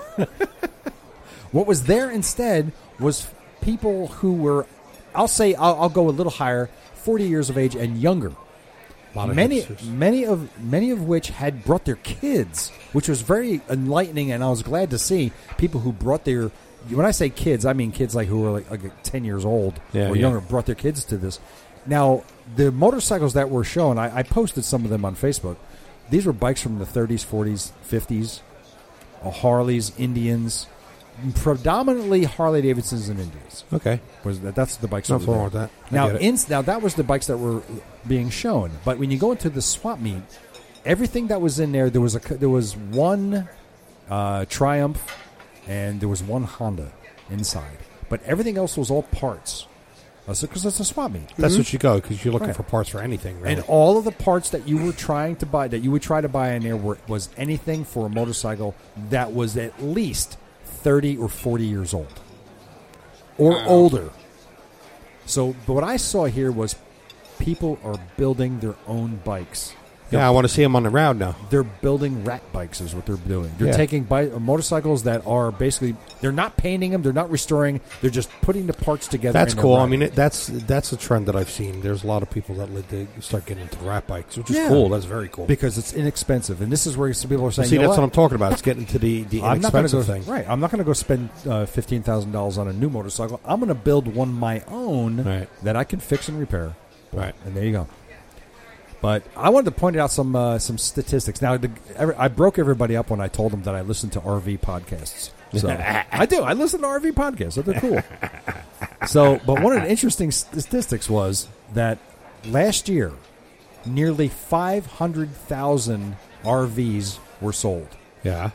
what was there instead was people who were, I'll go a little higher, 40 years of age and younger. Many of which had brought their kids, which was very enlightening, and I was glad to see people who brought their. When I say kids, I mean kids like who were like 10 years old or younger, brought their kids to this. Now, the motorcycles that were shown, I posted some of them on Facebook. These were bikes from the 30s, 40s, 50s, Harleys, Indians, predominantly Harley Davidsons and Indians. Okay. That's the bikes. Nothing wrong with that. Now, that was the bikes that were being shown. But when you go into the swap meet, everything that was in there, there was one Triumph and there was one Honda inside. But everything else was all parts. Because it's a swap meet. That's what you go because you're looking Right. for parts for anything. Really. And all of the parts that you were trying to buy, that you would try to buy in there, was anything for a motorcycle that was at least 30 or 40 years old. Or older. So what I saw here was people are building their own bikes. Yeah, I want to see them on the road now. They're building rat bikes is what they're doing. They're Yeah. taking motorcycles that are basically, they're not painting them, they're not restoring, they're just putting the parts together. That's and they're cool. I riding. mean, that's a trend that I've seen. There's a lot of people that they start getting into rat bikes, which is Yeah. cool. That's very cool. Because it's inexpensive. And this is where some people are saying, See, you know that's what I'm talking about. It's getting to the I'm not gonna inexpensive go, thing. Right. I'm not going to go spend $15,000 on a new motorcycle. I'm going to build one my own Right. that I can fix and repair. Right. And there you go. But I wanted to point out some statistics. Now, I broke everybody up when I told them that I listened to RV podcasts. So I do. I listen to RV podcasts. They're cool. But one of the interesting statistics was that last year, nearly 500,000 RVs were sold. Yeah.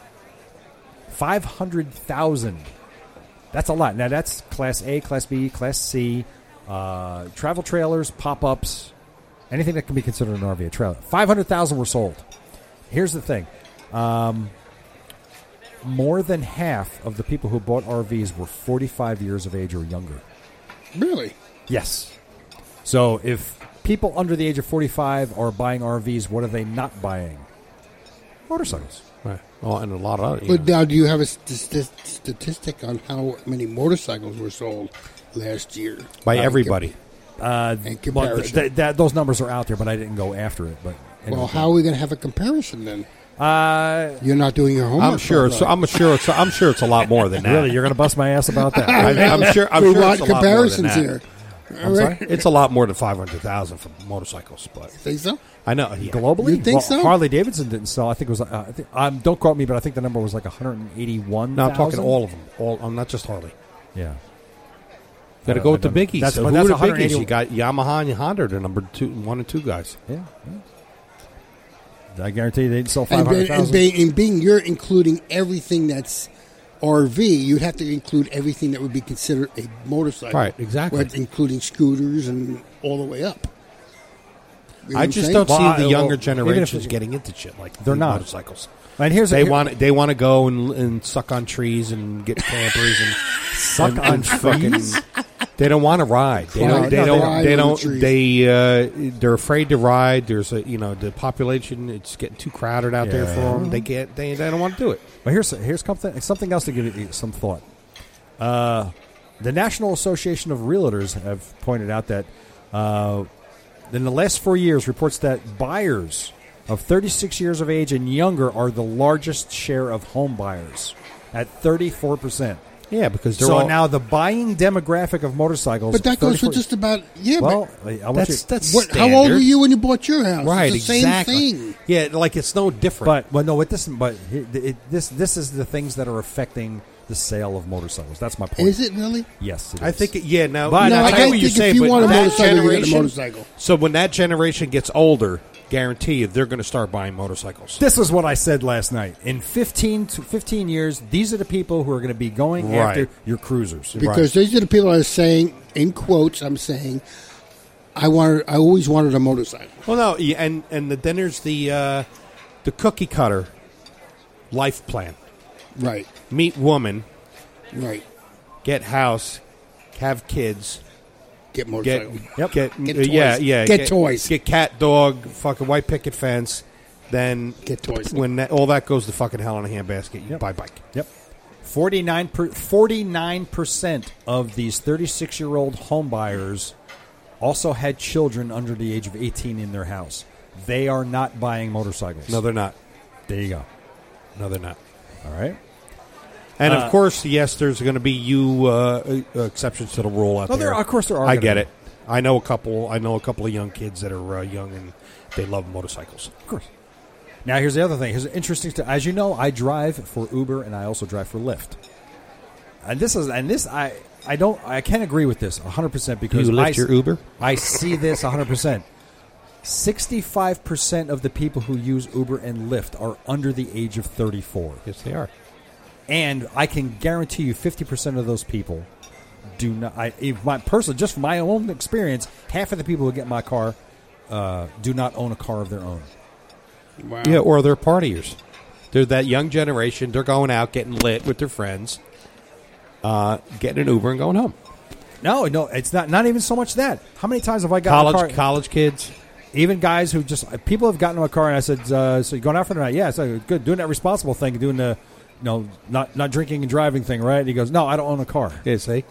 500,000. That's a lot. Now, that's Class A, Class B, Class C, travel trailers, pop-ups, anything that can be considered an RV, a trailer. 500,000 were sold. Here's the thing. More than half of the people who bought RVs were 45 years of age or younger. Really? Yes. So if people under the age of 45 are buying RVs, what are they not buying? Motorcycles. Right. Well, and a lot of other. But now, do you have a statistic on how many motorcycles were sold last year? by everybody. In comparison. Those numbers are out there, but I didn't go after it. But anyway. Well, how are we going to have a comparison then? Uh, You're not doing your homework. I'm sure. I'm sure it's a lot more than that. really, you're going to bust my ass about that? I'm sure. I'm we sure want it's a lot more than comparisons that. here. I'm sorry? It's a lot more than 500,000 for motorcycles, but Think so? I know. Yeah. Globally, You think so? Harley Davidson didn't sell. I think it was. Don't quote me, but I think the number was like 181. No, I'm talking all of them. I'm not just Harley. Yeah. Got to go with the biggies. That's- Who but are that's the 180 biggies? You got Yamaha and Honda, the number 1 and 2 guys. Yeah. I guarantee you they didn't sell And 500,000. being you're including everything that's RV, you'd have to include everything that would be considered a motorcycle. Right, exactly. Including scooters and all the way up. You know I what I'm just saying? don't see the younger even if generations it- getting into shit like They're these not. motorcycles. And here's They want to go and suck on trees and get campers and Suck on trees? They don't want to ride. They Right. don't. They No, don't. they They ride on don't. the trees. They're afraid to ride. There's the population. It's getting too crowded out there for Yeah. them. They can't. They don't want to do it. Well, here's something else to give you some thought. The National Association of Realtors have pointed out that in the last 4 years, reports that buyers of 36 years of age and younger are the largest share of home buyers at 34%. Yeah, because they're So all, now the buying demographic of motorcycles. But that goes for 34 just about well. I want you, that's how old were standard. you when you bought your house? Right, It's the exactly. same thing. Yeah, like it's no different. but well, no, this is the things that are affecting the sale of motorcycles. That's my point. Is it really? Yes, it I is. think now. But No, I I get think what you're if saying, you but want a that motorcycle, you get a generation- motorcycle. So when that generation gets older, guarantee you they're going to start buying motorcycles. This is what I said last night. In 15 years, these are the people who are going to be going Right. after your cruisers. Because these are the people that are saying, in quotes, I'm saying, I always wanted a motorcycle. Well, no, yeah, and then there's the cookie cutter life plan. Right, Meet woman, right. get house, have kids, Get get motorcycle. Yep. Get toys. yeah, Get toys. get cat, dog, fucking white picket fence. Then Get toys. when all that goes to fucking hell in a handbasket, you Yep. buy bike. Yep. 49% of these 36-year-old home buyers also had children under the age of 18 in their house. They are not buying motorcycles. No, they're not. There you go. No, they're not. All right. And of course, yes, there's going to be exceptions to the rule out Oh, there. of course there are. I gonna get be. it. I know a couple of young kids that are young and they love motorcycles. Of course. Now, here's the other thing. Here's interesting. As you know, I drive for Uber and I also drive for Lyft. And I can't agree with this 100% because Do you lift your Uber? I see this 100%. 65% of the people who use Uber and Lyft are under the age of 34. Yes, they are. And I can guarantee you 50% of those people do not. Just from my own experience, half of the people who get my car do not own a car of their own. Wow. Yeah, or they're partiers. They're that young generation. They're going out, getting lit with their friends, getting an Uber and going home. No, it's not even so much that. How many times have I gotten a car? College kids. Even guys who people have gotten in a car and I said, so you going out for the night? Yeah, so good, doing that responsible thing, doing the, not drinking and driving thing, right? And he goes, no, I don't own a car. Yeah, see?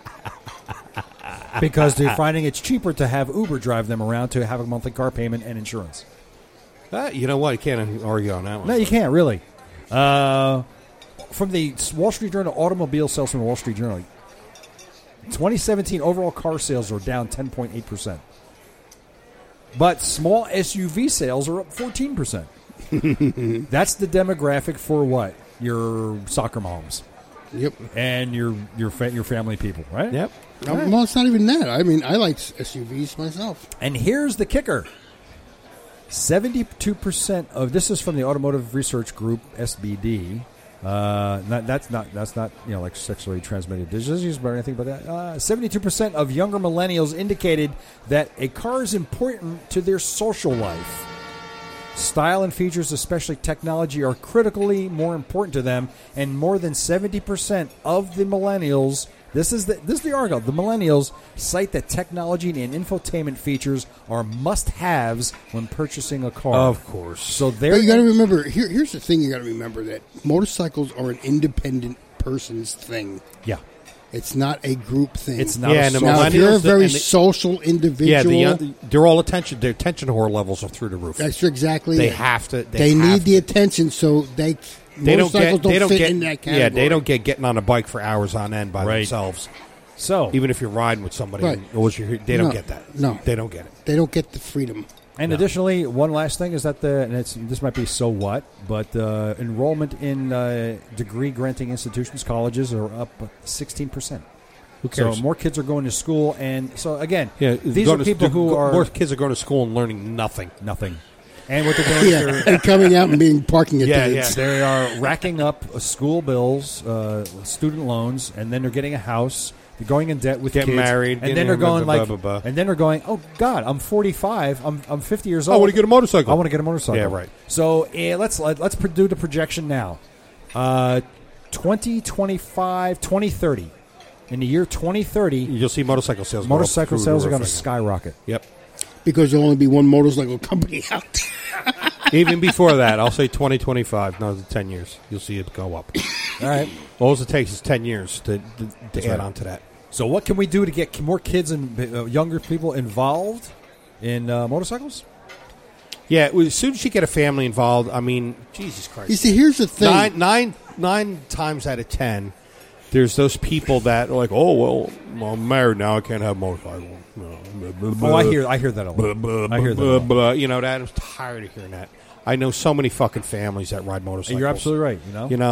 Because they're finding it's cheaper to have Uber drive them around to have a monthly car payment and insurance. You know what? You can't argue on that one. No, you can't, really. From the Wall Street Journal, automobile sales from the Wall Street Journal, 2017 overall car sales are down 10.8%. But small SUV sales are up 14%. That's the demographic for what? Your soccer moms Yep. and your family people, right? Yep. Well, it's not even that. I mean, I like SUVs myself. And here's the kicker. 72% of this is from the Automotive Research Group, SBD. That's not like sexually transmitted diseases or anything, but 72% of younger millennials indicated that a car is important to their social life. Style and features, especially technology, are critically more important to them, and more than 70% of the millennials. This is the article. The millennials cite that technology and infotainment features are must-haves when purchasing a car. Of course. So But they're you got to remember, here's the thing you got to remember, that motorcycles are an independent person's thing. yeah. It's not a group thing. It's not. Yeah, a and the social- Now, if you're a millennials very and the- social individual, Yeah, they're all attention. Their attention whore levels are through the roof. that's exactly They it. have to. They have need the to. attention, so They motorcycles don't fit get in that category. Yeah, they don't get getting on a bike for hours on end by Right. themselves. So, Even if you're riding with somebody, Right. they don't No, get that. no. They don't get it. They don't get the freedom. and additionally, one last thing is that this might be so what, but enrollment in degree-granting institutions, colleges, are up 16%. Who cares? So more kids are going to school, and so again, Yeah, these are people who are more kids are going to school and learning nothing. nothing. And what they're doing is Yeah, and coming out and being parking attendants. they are racking up school bills, student loans, and then they're getting a house. They're going in debt with Getting kids, married, and getting then they're going blah, like, blah, blah, blah. and then they're going. Oh God, I'm 45. I'm 50 years I old. want to get a motorcycle. I want to get a motorcycle. Yeah, right. So let's do the projection now. 2025, 2030. In the year 2030, You'll see motorcycle sales. motorcycle sales are going to skyrocket. skyrocket. Yep. Because there'll only be one motorcycle company out. Even before that, I'll say 2025. No, 10 years. You'll see it go up. All right. All it takes is 10 years to add right. on to that. So what can we do to get more kids and younger people involved in motorcycles? Yeah, as soon as you get a family involved, I mean, Jesus Christ. You see, here's the thing. Nine times out of 10, there's those people that are like, oh, well, I'm married now. I can't have a motorcycle. Oh, I hear that a lot. I hear that a lot. You know, that I'm tired of hearing that. I know so many fucking families that ride motorcycles. And you're absolutely right.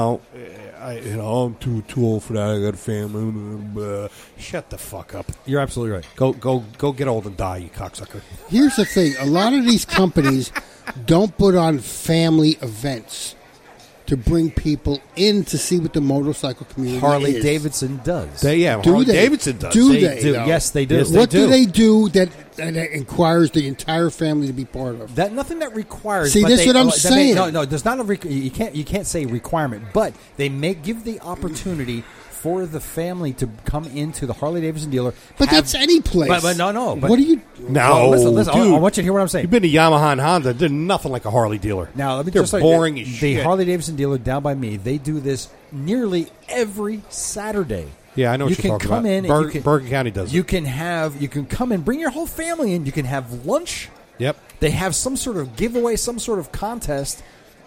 I'm too old for that. I got a family. Shut the fuck up. You're absolutely right. Go get old and die, you cocksucker. Here's the thing. A lot of these companies don't put on family events to bring people in to see what the motorcycle community Harley is. Davidson does. Harley Davidson does. Do They they? do. though? Yes, they do. Yes, What do. do they do that inquires the entire family to be part of? That nothing that requires. See, but that's what I'm saying. No, there's not a. You can't say requirement, but they may give the opportunity for the family to come into the Harley Davidson dealer. But that's any place. But no. But, what do you? No, listen. dude. I want you to hear what I'm saying. You've been to Yamaha and Honda. They're nothing like a Harley dealer. Now, let me They're just say, boring as the shit. Harley Davidson dealer down by me, they do this nearly every Saturday. Yeah, I know what you you're can talking come about. in. And you can, Bergen County does You it. can come in, bring your whole family in. You can have lunch. Yep. They have some sort of giveaway, some sort of contest.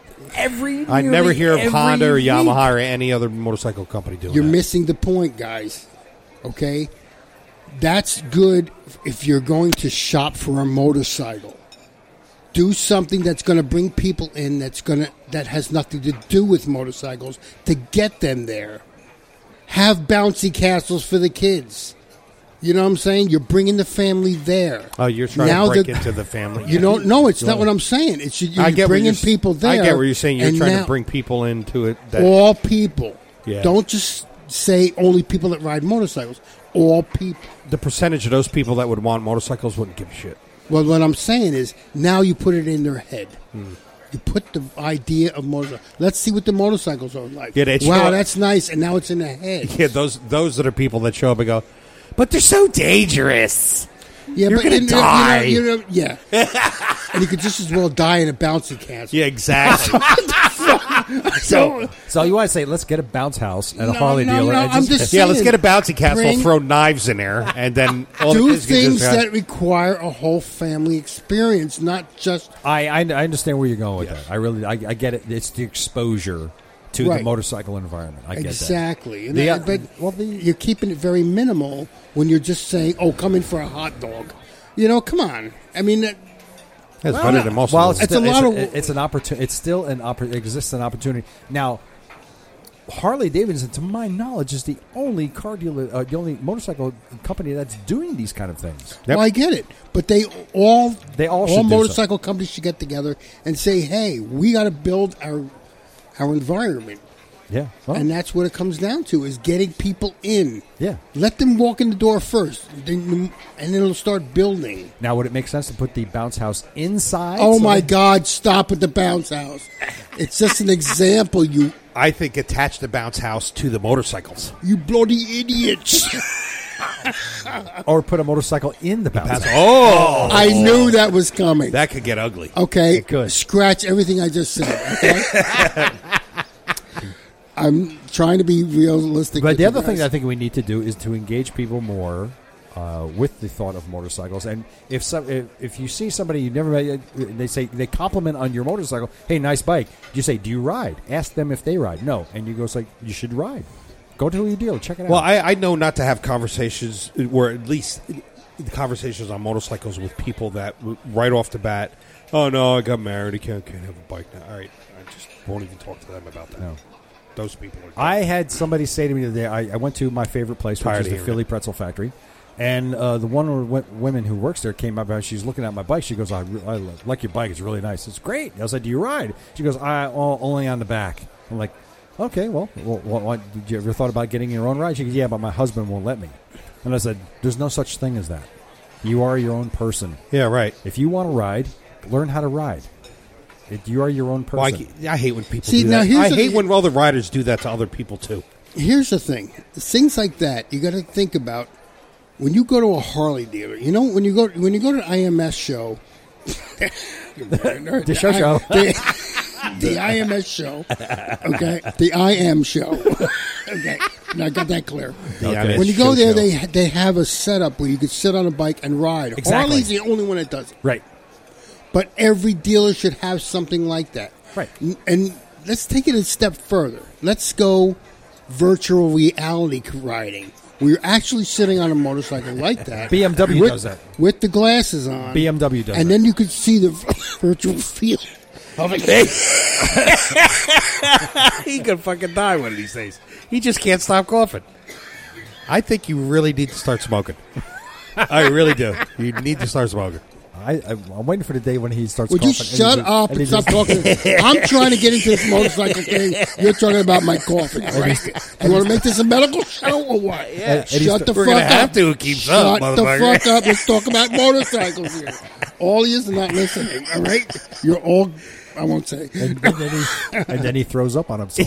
I never hear of every Honda or week. Yamaha or any other motorcycle company doing You're that. missing the point, guys. Okay, that's good if you're going to shop for a motorcycle. Do something that's going to bring people in. That has nothing to do with motorcycles to get them there. Have bouncy castles for the kids. You know what I'm saying? You're bringing the family there. Oh, you're trying Now to break the- into the family. You don't know. It's not what I'm saying. It's you're I get bringing what you're, people there. I get what you're saying. You're and trying now- to bring people into it. That, all people. Yeah. Don't just say only people that ride motorcycles. All people. the percentage of those people that would want motorcycles wouldn't give a shit. Well, what I'm saying is now you put it in their head. Hmm. You put the idea of motorcycle. Let's see what the motorcycles are like. Yeah, they show wow, up- that's nice, and now it's in their head. Yeah, those are the people that show up and go, but they're so dangerous. Yeah, You're gonna die. Yeah, and you could just as well die in a bouncy castle. Yeah, exactly. So you want to say, let's get a bounce house at a No, Harley no, dealer. no, and I'm just Yeah, let's saying, get a bouncy castle, bring- throw knives in there, and then all the Do kids can things just that require a whole family experience, not just I understand where you're going with that. I get it. It's the exposure to the Right. motorcycle environment. I get exactly. And The- but you're keeping it very minimal when you're just saying, "Oh, come in for a hot dog." You know, come on. I mean, That's better than most that. Well, of them. It's a lot of- it's an opportunity. It's still exists an opportunity now. Harley Davidson, to my knowledge, is the only car dealer, the only motorcycle company that's doing these kind of things. Yep. well, I get it, but they all should do motorcycle companies should get together and say, "Hey, we got to build our environment." Yeah, well, And that's what it comes down to, is getting people in. yeah. Let them walk in the door first, and then it'll start building. Now, would it make sense to put the bounce house inside? Oh, so my that- God, stop at the bounce house. It's just an example, you I think attach the bounce house to the motorcycles. bloody idiots. Or put a motorcycle in the bounce house. Oh, I knew that was coming. that could get ugly. Okay, It could. scratch everything I just said, okay? I'm trying to be realistic. But with the you other thing guys. that I think we need to do is to engage people more with the thought of motorcycles. And if you see somebody you never met, they compliment on your motorcycle. Hey, nice bike. You say, do you ride? Ask them if they ride. No, and you go, it's like, you should ride. Go to your dealer. Check it out. Well, I know not to have conversations, or at least the conversations on motorcycles with people that right off the bat, oh no, I got married, I can't have a bike now. All right, I just won't even talk to them about that. No. Those people are. I had somebody say to me today, I went to my favorite place, which Tired is of the hearing Philly it. Pretzel Factory. And the one women who works there came up and she's looking at my bike. She goes, I like your bike. It's really nice. It's great. I was like, do you ride? She goes, only on the back. I'm like, okay, well, did you ever thought about getting your own ride? She goes, yeah, but my husband won't let me. And I said, there's no such thing as that. You are your own person. Yeah, right. If you want to ride, learn how to ride. You are your own person. Well, I hate when people do that. I hate when other riders do that to other people, too. Here's the thing. Things like that, you got to think about when you go to a Harley dealer. You know, when you go to an IMS show, the show. The IMS show, okay? The IM show, okay? Now I got that clear. Okay. When you go there, they have a setup where you can sit on a bike and ride. Exactly. Harley's the only one that does it. Right. But every dealer should have something like that. Right. And let's take it a step further. Let's go virtual reality riding. We're actually sitting on a motorcycle like that. BMW does that. With the glasses on. BMW does And then you could see the virtual feel. He could fucking die one of these days. He just can't stop coughing. I think you really need to start smoking. I really do. You need to start smoking. I'm waiting for the day when he starts Would coughing. you shut up and stop talking? I'm trying to get into this motorcycle thing. You're talking about my coughing, right? You want to make this a medical show or what? Yeah. Shut the fuck up. We're going to have to. It keeps up, Shut the fuck up. Let's talk about motorcycles here. All of you are not listening, all right? You're all... I won't say. And then he throws up on himself.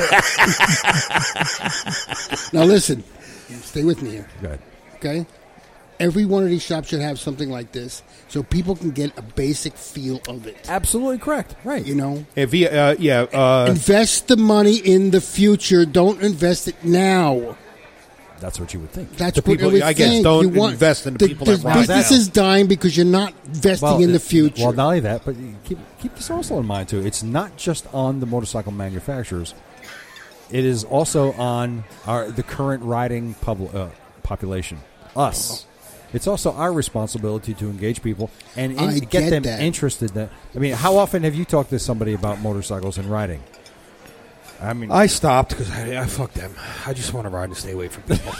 Now listen. Stay with me here. Go ahead. Okay? Every one of these shops should have something like this so people can get a basic feel of it. Absolutely correct. Right. You know? Invest the money in the future. Don't invest it now. That's what you would think. That's the people, what I guess, think. don't invest in the people that ride business is dying because you're not investing in the future. Well, not only that, but you keep this also in mind, too. It's not just on the motorcycle manufacturers. It is also on the current riding population, us. It's also our responsibility to engage people and get them interested. I mean, how often have you talked to somebody about motorcycles and riding? I mean, I stopped because I fuck them. I just want to ride and stay away from people.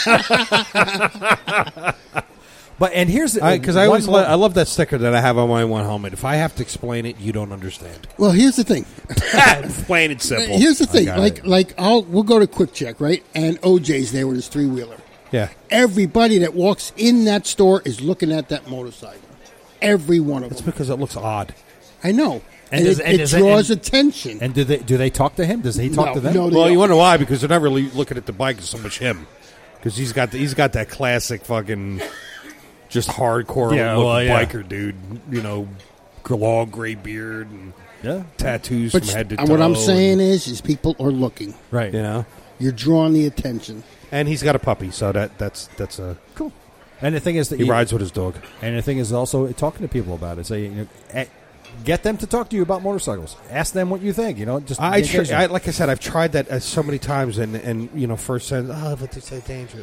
But and here's because I love that sticker that I have on my one helmet. If I have to explain it, you don't understand. Well, here's the thing. Plain and simple. Here's the thing. We'll go to Quick Check, right? And OJ's there with his 3-wheeler. Yeah. Everybody that walks in that store is looking at that motorcycle. Every one of them. It's because it looks odd. I know. And it draws attention. And do they talk to him? Does he talk to them? No, well, you wonder why? Because they're not really looking at the bike so much him. Because he's got that classic fucking just hardcore biker dude. You know, long gray beard and tattoos from head to toe. What I'm saying is people are looking. Right. You know, you're drawing the attention. And he's got a puppy, so that's cool. And the thing is that he rides with his dog. And the thing is also talking to people about it. Say, get them to talk to you about motorcycles. Ask them what you think. You know, just like I said, I've tried that so many times, and you know, first said, but they're so dangerous.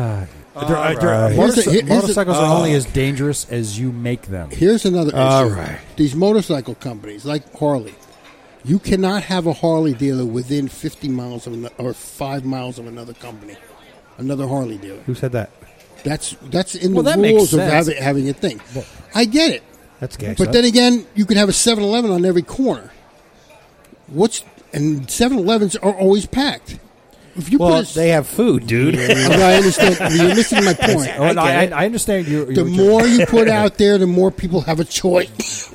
Motorcycles are only as dangerous as you make them. Here's another issue. All right. These motorcycle companies, like Harley, you cannot have a Harley dealer within 50 miles or 5 miles of another company, another Harley dealer. Who said that? That's in the rules of having a thing. Well, I get it. That's gangster. But then again, you could have a 7-Eleven on every corner. And 7-Elevens are always packed. If you they have food, dude. I understand. You're missing my point. I understand you. The more you put out there, the more people have a choice.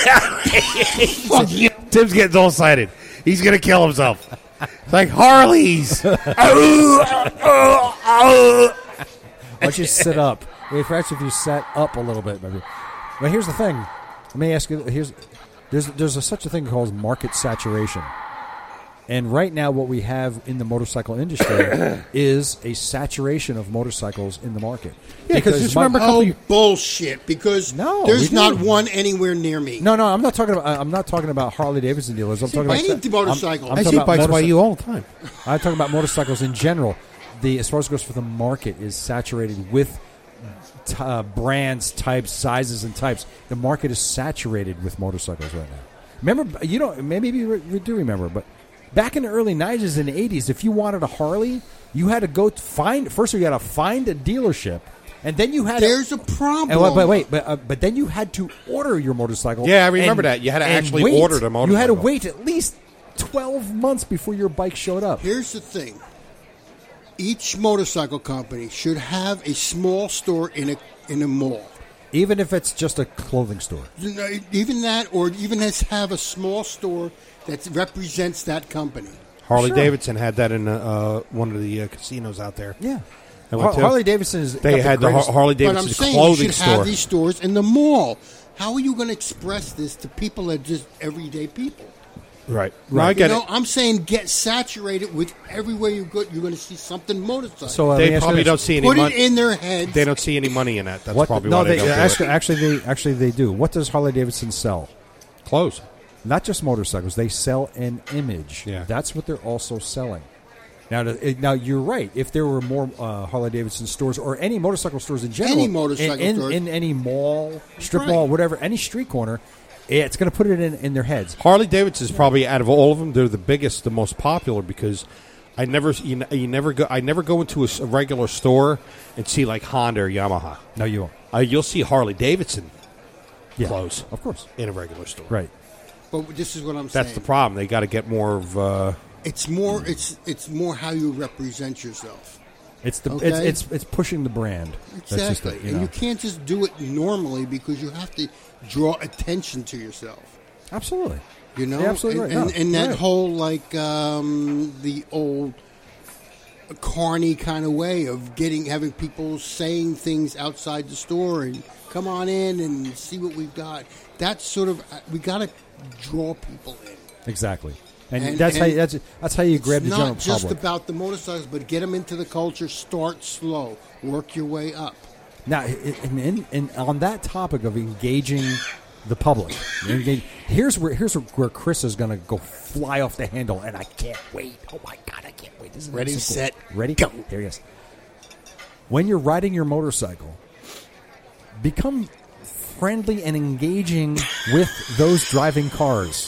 Tim's getting all excited. He's going to kill himself. It's like Harleys. Why don't you sit up? Perhaps if you sat up a little bit, maybe. But here's the thing. Let me ask you. There's such a thing called market saturation. And right now what we have in the motorcycle industry is a saturation of motorcycles in the market. Yeah, because just remember bullshit, because there's not one anywhere near me. No, I'm not talking about Harley Davidson dealers. I'm talking about motorcycles. I see bikes by you all the time. I'm talking about motorcycles in general. As far as it goes for the market is saturated with brands, types, sizes, and types. The market is saturated with motorcycles right now. Remember, maybe you do remember, but back in the early 90s and 80s, if you wanted a Harley, you had to go find a dealership And then you had There's a problem. but then you had to order your motorcycle. Yeah, I remember that. You had to and actually wait. order the motorcycle. You had to wait at least 12 months before your bike showed up. Here's the thing. Each motorcycle company should have a small store in a mall. Even if it's just a clothing store. Even that, or even have a small store that represents that company. Harley Sure. Davidson had that in one of the casinos out there. Yeah. I went to. Harley Davidson is. They had the greatest- Harley But I'm Davidson saying you clothing should store. have these stores in the mall. How are you going to express this to people that are just everyday people? Right. No, I get it. I'm saying get saturated with everywhere you go. You're going to see something motorcycle. So let me They ask you probably this. don't see any Put it money. in their heads. They don't see any money in that. That's What? probably No, why they don't do it. actually they do. What does Harley Davidson sell? Clothes. Not just motorcycles. They sell an image. Yeah. That's what they're also selling. Now you're right. If there were more Harley Davidson stores or any motorcycle stores in general, Any motorcycle in, stores. in any mall, strip Right. mall, whatever, any street corner, it's going to put it in their heads. Harley Davidson's probably out of all of them, they're the biggest, the most popular because I never go into a regular store and see like Honda or Yamaha. No, you won't. You'll see Harley Davidson Yeah, clothes of course. in a regular store. Right. But this is what I'm saying. That's the problem. They got to get more of. It's more. It's more how you represent yourself. It's the Okay. it's pushing the brand. That's just Exactly, it, and you can't just do it normally because you have to draw attention to yourself. absolutely. You know, You're absolutely and, right. and, No, and that right. whole like the old carny kind of way of having people saying things outside the store and come on in and see what we've got. That's sort of we got to draw people in. Exactly. And, And- that's and how you grab the It's general not just public. about the motorcycles, but get them into the culture. Start slow, work your way up. Now, in on that topic of engaging the public, here's where Chris is going to go fly off the handle, and I can't wait. Oh my God, I can't wait. This is Ready, so cool. set, ready, go. There he is. When you're riding your motorcycle, become friendly and engaging with those driving cars.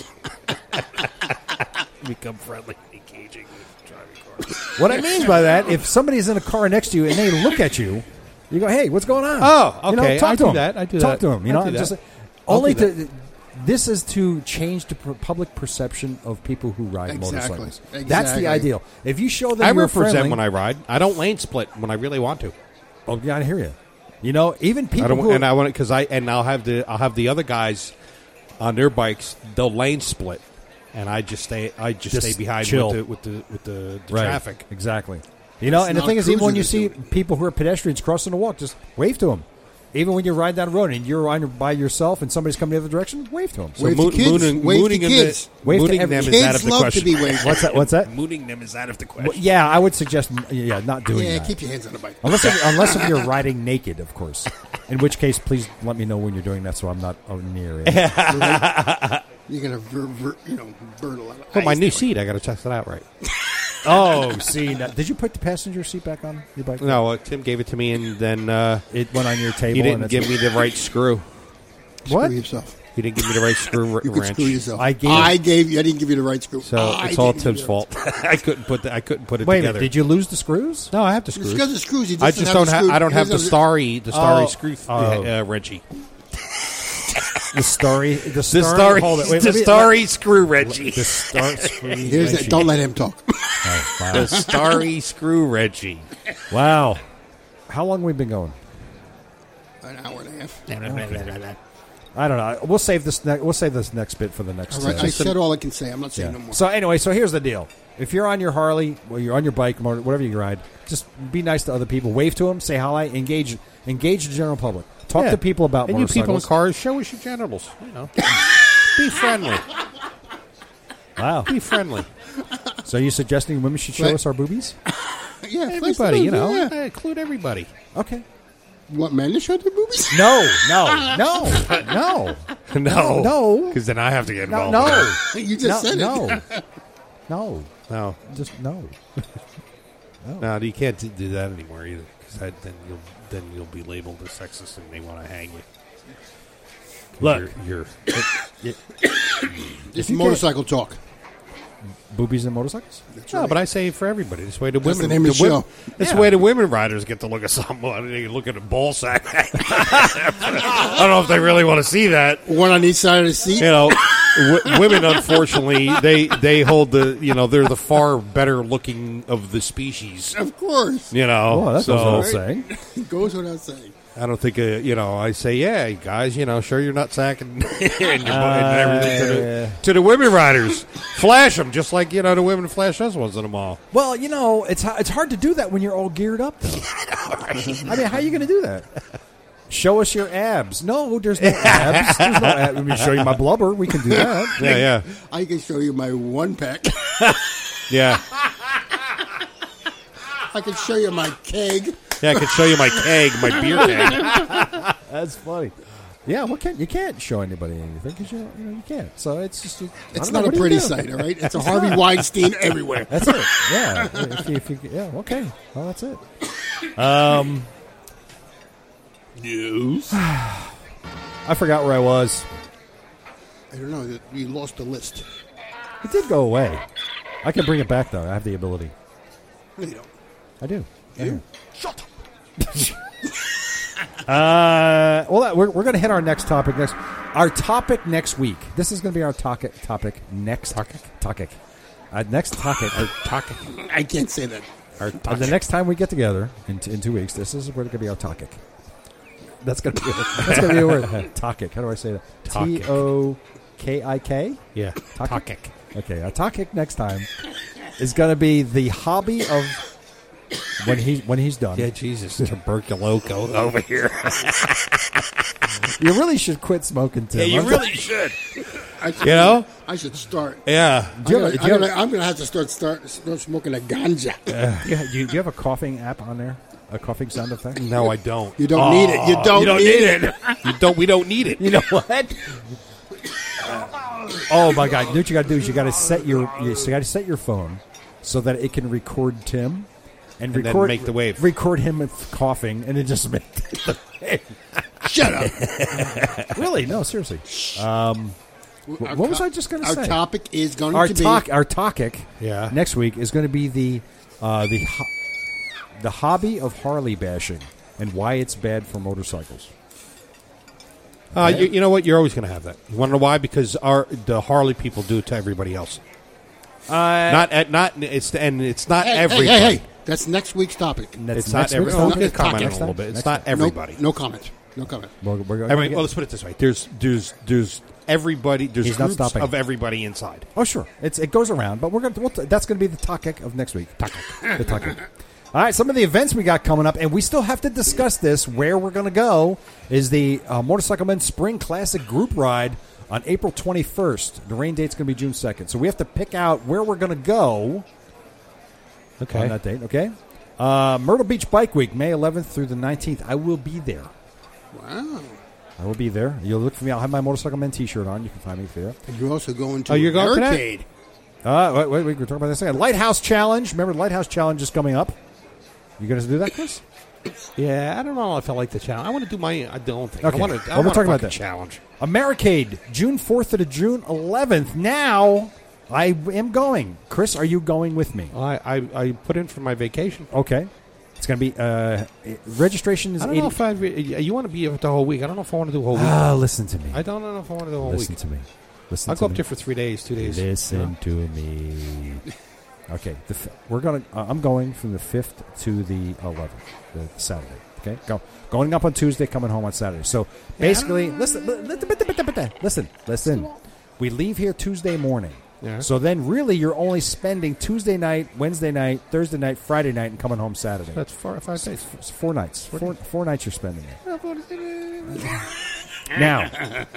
Become friendly, engaging with driving cars. What I mean by that, if somebody's in a car next to you and they look at you, you go, "Hey, what's going on?" Oh, You know, okay. talk I to do him. that. I do talk that. to him. You I know, do that. just I'll only do to. This is to change the public perception of people who ride Exactly. motorcycles. That's Exactly. the ideal. If you show them I you're represent friendly, when I ride. I don't lane split when I really want to. oh yeah, I hear you. You know, even people I don't, who and I want it because I'll have the other guys on their bikes. They'll lane split, and I just stay behind chill. with the right, traffic. exactly. You know, It's and the not thing is, even when you cruising see to do people who are pedestrians crossing the walk, just wave to them. Even when you're riding down the road and you're by yourself and somebody's coming the other direction, wave to them. So Wave to kids. Wave to kids. Wave to mooning every- them is out Kids of the love question. to be waved. What's that? Mooning them is out of the question. Well, yeah, I would suggest not doing Yeah, that. keep your hands on the bike. Unless if you're riding naked, of course. In which case, please let me know when you're doing that, so I'm not near it. You're gonna burn a lot of Oh, my ice new there. seat. I got to test it out right. Oh, see, now, did you put the passenger seat back on your bike? No, Tim gave it to me, and then It went on your table. he and didn't that's give me the right screw. What? Screw yourself. He didn't give me the right screw You could wrench. screw yourself. I I didn't give you the right screw. So I it's all didn't Tim's give you the fault. I couldn't put it Wait a together. minute, did you lose the screws? No, I have the It's screws. because of screws. He I just don't have. I don't have the starry Oh. screw Oh. wrenchy. The starry. The starry. Hold it. Wait, The let me- starry screw wrenchy. The star screw. Here's that. Don't let him talk. Oh, wow. The starry screw wrenchy. Wow. How long we been going? An hour and a half. I don't know. We'll save this. We'll save this next bit for the next. All right, I said all I can say. I'm not saying Yeah. no more. So anyway, so here's the deal. If you're on your Harley, well, you're on your bike, whatever you ride, just be nice to other people. Wave to them, say hi, engage the general public. Talk Yeah. to people about And you people in motorcycles. cars, show us your genitals. You know, be friendly. Wow. Be friendly. So you suggesting women should show Right. us our boobies? Yeah, Everybody, you know, Yeah. include everybody. Okay. You want men to show their boobies? No. No, No. because then I have to get No. involved. No. You just said it. No. No. No, Just no. no, you can't do that anymore either. Because then you'll be labeled as sexist, and they want to hang you. 'Cause Look. you're It's you motorcycle talk. boobies and motorcycles? That's No, right. but I say for everybody. This way the That's women. the name of the women- show. This way the women riders get to look at someone. They look at a ball sack. I don't know if they really want to see that. One on each side of the seat. You know, women, unfortunately, they hold the. You know, they're the far better looking of the species. Of course. You know, Oh, that's so what I'm saying. It goes without saying. I don't think. You know, I say, yeah, guys. You know, show your nutsack and, and your butt and everything to the women riders. Flash them, just like the women flash us once in a while. Well, it's hard to do that when you're all geared up, though. I mean, how are you going to do that? Show us your abs. No, there's no abs. There's no abs. Let me show you my blubber. We can do that. Yeah, I can show you my one pack. yeah. I can show you my keg. Yeah, I could show you my keg, my beer keg. That's funny. Yeah, you can't show anybody anything because you can't. So it's just It's not a pretty sight, all right? It's a Harvey Weinstein everywhere. That's it. Yeah. Yeah. Okay. Well, that's it. News. I forgot where I was. I don't know. You lost the list. It did go away. I can bring it back though. I have the ability. No, you don't. I do. You? Shut up. We're going to hit our next topic next. Our topic next week. This is going to be our topic next topic. Next topic. I can't say that. The next time we get together in 2 weeks, this is going to be our topic. That's going to be a word. Topic. How do I say that? Topic. Tokik. Yeah, Topic. Okay, our topic next time is going to be the hobby of when he's done. Yeah, Jesus, tuberculoso over here. You really should quit smoking, Tim. Yeah, you I'm really should. I should start. Yeah. I'm gonna have to start smoking a ganja. Do you have a coughing app on there? A coughing sound effect? No, I don't. You don't need it. You don't need it. We don't need it. You know what? Oh my God! You know what you got to do is you got to set your phone so that it can record Tim and then record make the wave. Record him coughing and then just make the wave. Shut up. Really? No, seriously. What was I just going to say? Our topic is going Our to be our topic. Yeah. Next week is going to be the hobby of Harley bashing and why it's bad for motorcycles. You know what? You're always going to have that. You want to know why? Because the Harley people do it to everybody else. It's not everybody. Hey! That's next week's topic. It's not everybody. week's Oh, topic. comment Next a little time. bit. It's not everybody. No comment. Well, Let's put it this way. There's everybody. There's He's not groups stopping. of everybody inside. Oh, sure. It goes around, but that's going to be the topic of next week. The topic. All right, some of the events we got coming up, and we still have to discuss this. Where we're going to go is the Motorcycle Men Spring Classic Group Ride on April 21st. The rain date's going to be June 2nd. So we have to pick out where we're going to go on that date, okay? Myrtle Beach Bike Week, May 11th through the 19th. I will be there. Wow. I will be there. You'll look for me. I'll have my Motorcycle Men T-shirt on. You can find me there. And you're also going to you're going to that? Arcade. Wait, we're talking about this again. Lighthouse Challenge. Remember, the Lighthouse Challenge is coming up. You going to do that, Chris? Yeah, I don't know if I like the challenge. I want to do my own thing. Okay. I want Well, to. we'll talk about that. challenge. Americade, June 4th to June 11th. Now, I am going. Chris, are you going with me? I put in for my vacation. Okay. It's going to be, registration is I don't know if you want to be here the whole week. I don't know if I want to do a whole week. Listen to me. I don't know if I want to do a whole Listen week. to me. Listen I'll to go up me. there for 3 days, 2 days. Listen to me. Okay. We're going to, I'm going from the 5th to the 11th, the Saturday. Okay. Going up on Tuesday, coming home on Saturday. So basically, listen. We leave here Tuesday morning. Yeah. So then, really, you're only spending Tuesday night, Wednesday night, Thursday night, Friday night, and coming home Saturday. That's 4 or 5 days. It's 4 nights. Four nights you're spending there. Now,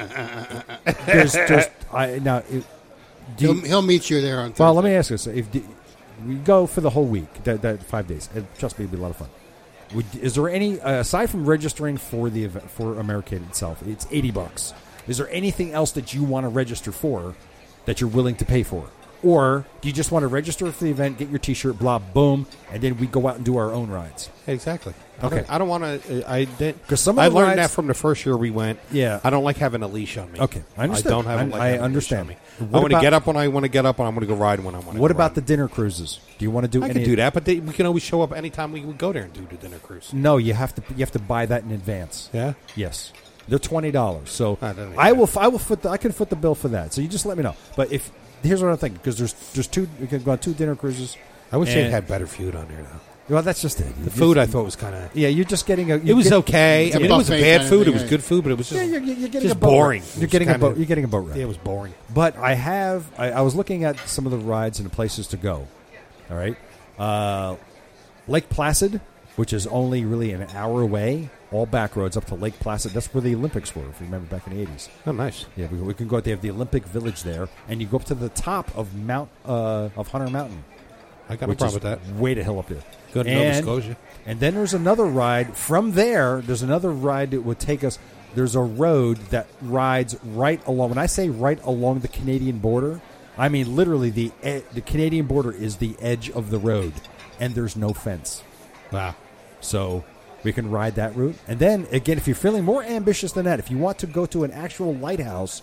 He'll meet you there on Thursday. well, let me ask you this: if we go for the whole week, that 5 days, trust me, it'd be a lot of fun. Is there any aside from registering for the event, for Americade itself? It's $80. Is there anything else that you want to register for that you're willing to pay for? Or do you just want to register for the event, get your T-shirt, blah, boom, and then we go out and do our own rides? Exactly. Okay. I don't want to. I did. 'Cause some of I the learned rides- that from the first year we went. Yeah. I don't like having a leash on me. Okay, I understand. don't have. I understand. Me. What I want to about- get up when I want to get up, and I'm going to go ride when I want to. What about the dinner cruises? Do you want to do I any? can do that, but we can always show up anytime we go there and do the dinner cruise. No, you have to buy that in advance. Yeah. Yes, they're $20. So I don't need I that. will foot. I can foot the bill for that. So you just let me know. But here's what I'm thinking, because there's two. We can go on 2 dinner cruises. I wish they And- had better food on there though. Well, that's just it. The food I thought was kind of. Yeah, you're just getting a. It was okay. It's I a mean, it wasn't buffet bad kind of food. thing, It was right? good food, but it was just, Yeah, you're getting just a boat boring. ride. It You're was getting a kinda- boat. You're getting a boat ride. Yeah, it was boring. But I was looking at some of the rides and the places to go. All right. Lake Placid, which is only really an hour away, all back roads up to Lake Placid. That's where the Olympics were, if you remember back in the 80s. Oh, nice. Yeah, we can go out. They have the Olympic Village there, and you go up to the top of of Hunter Mountain. I got no which problem is with that. way to hill up there. Go to Nova Scotia. And then there's another ride. From there, there's another ride that would take us. There's a road that rides right along. When I say right along the Canadian border, I mean literally the Canadian border is the edge of the road, and there's no fence. Wow. So we can ride that route. And then, again, if you're feeling more ambitious than that, if you want to go to an actual lighthouse,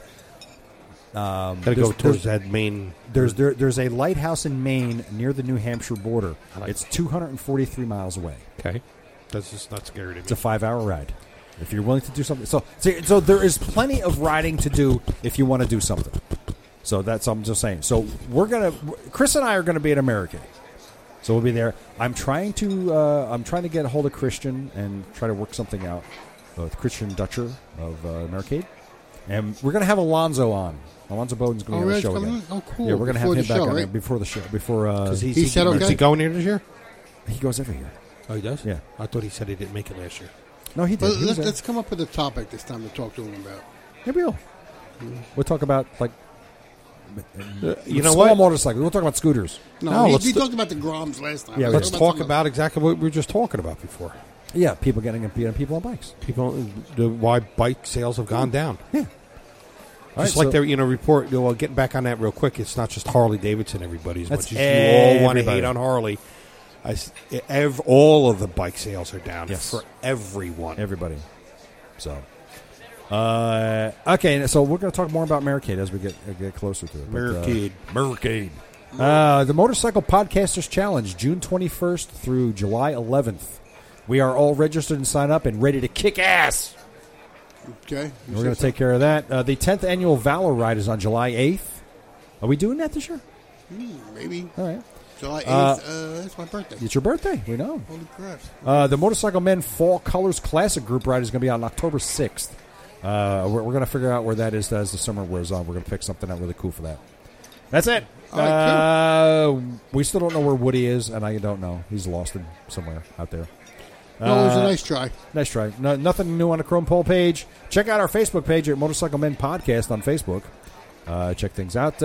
Got to go towards that main. there's a lighthouse in Maine near the New Hampshire border. I like It's 243 miles away. Okay. That's just not scary to me. It's a 5-hour ride. If you're willing to do something, so there is plenty of riding to do if you want to do something. So I'm just saying. So Chris and I are gonna be at American. So we'll be there. I'm trying to get a hold of Christian and try to work something out with Christian Dutcher of Americade, and we're gonna have Alonzo on. Alonzo Bowden's going to be on the show coming again. on? Oh, cool. Yeah, we're going to have Before him the back show, on there right? before the show. Before He said okay. Is he going here this year? he goes every year. Oh, he does? Yeah. I thought he said he didn't make it last year. No, he did. Well, He was let's there. come up with a topic this time to talk to him about. Yeah, we will. We'll talk about You know small what? motorcycles. We'll talk about scooters. No, let's he do- talked about the Groms last time. Yeah, Let's talk talk something about exactly what we were just talking about before. Yeah, people getting people on bikes. People, why bike sales have gone down. Yeah. Just like their report. Well, getting back on that real quick, it's not just Harley Davidson. Everybody, as That's much as you all want to everybody. hate on Harley, all of the bike sales are down Yes. for everyone. everybody. So, okay. So we're going to talk more about Americade as we get closer to it. But, Americade. The Motorcycle Podcasters Challenge, June 21st through July 11th. We are all registered and signed up and ready to kick ass. Okay. We're going to take care of that. The 10th annual Valor Ride is on July 8th. Are we doing that this year? Maybe. All right. July 8th. That's my birthday. It's your birthday. We know. Holy crap. The Motorcycle Men Fall Colors Classic Group Ride is going to be on October 6th. We're going to figure out where that is as the summer wears on. We're going to pick something out really cool for that. That's it. All right, We still don't know where Woody is, and I don't know. He's lost him somewhere out there. No, it was a nice try. Nice try. Nothing new on the Chrome Poll page. Check out our Facebook page at Motorcycle Men Podcast on Facebook. Check things out.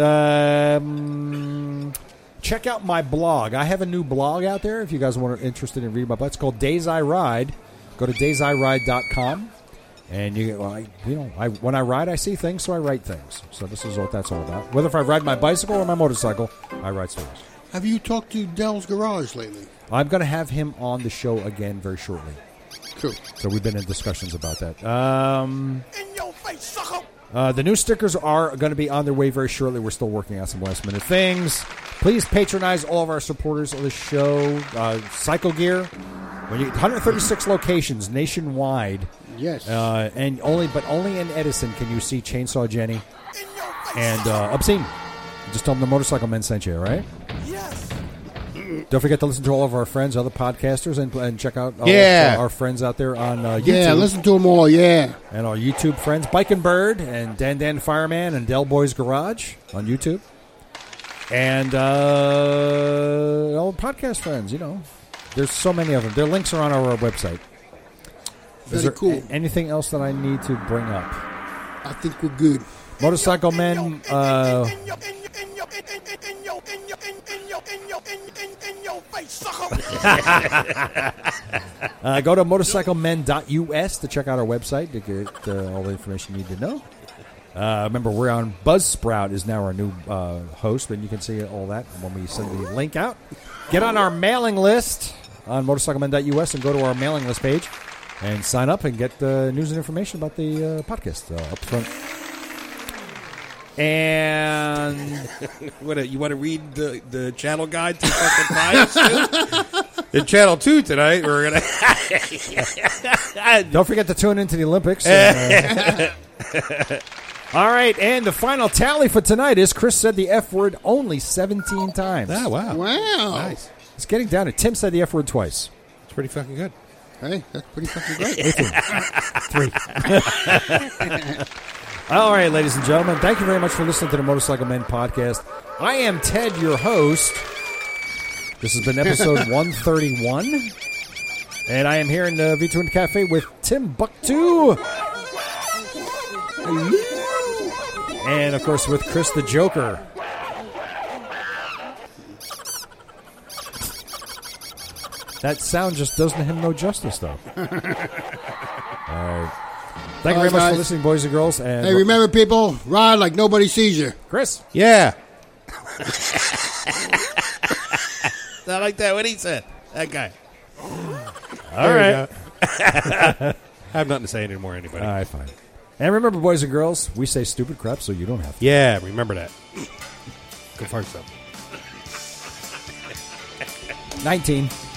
Check out my blog. I have a new blog out there if you guys are interested in reading my blog. It's called Days I Ride. Go to daysiride.com. And when I ride, I see things, so I write things. So this is what that's all about. Whether if I ride my bicycle or my motorcycle, I write stories. Have you talked to Dell's Garage lately? I'm going to have him on the show again very shortly. Cool. So we've been in discussions about that. The new stickers are going to be on their way very shortly. We're still working on some last minute things. Please patronize all of our supporters of the show. Psycho Gear, 136 locations nationwide. Yes. And only in Edison can you see Chainsaw Jenny and Obscene. Just tell them the Motorcycle Men sent you, right? Yes. Don't forget to listen to all of our friends, other podcasters, and check out all Yeah. of our friends out there on YouTube. Yeah, listen to them all, yeah. And our YouTube friends, Bike and Bird and Dan Fireman and Del Boy's Garage on YouTube. And all podcast friends, There's so many of them. Their links are on our website. Is Very there cool. anything else that I need to bring up? I think we're good. Motorcycle Men, go to motorcyclemen.us to check out our website to get all the information you need to know. Remember, we're on Buzzsprout is now our new host, and you can see all that when we send the link out. Get on our mailing list on motorcyclemen.us and go to our mailing list page and sign up and get news and information about the podcast up front. And You want to read the channel guide to fucking bias too? In Channel 2 tonight, we're going to... don't forget to tune into the Olympics. All right, and the final tally for tonight is Chris said the F word only 17 times. Ah, wow. Wow. Nice. It's getting down to Tim said the F word twice. It's pretty fucking good. Hey, that's pretty fucking great. 3. All right, ladies and gentlemen, thank you very much for listening to the Motorcycle Men podcast. I am Ted, your host. This has been episode 131. And I am here in the V2 Cafe with Timbuktu. And, of course, with Chris the Joker. That sound just doesn't him no justice, though. All right. Thank you very much for listening, boys and girls. And Hey, remember, people, ride like nobody sees you. Chris. Yeah. Not like that, what he said. That guy. All right. I have nothing to say anymore, anybody. All right, fine. And remember, boys and girls, we say stupid crap so you don't have to. Yeah, remember that. Go find something. 19.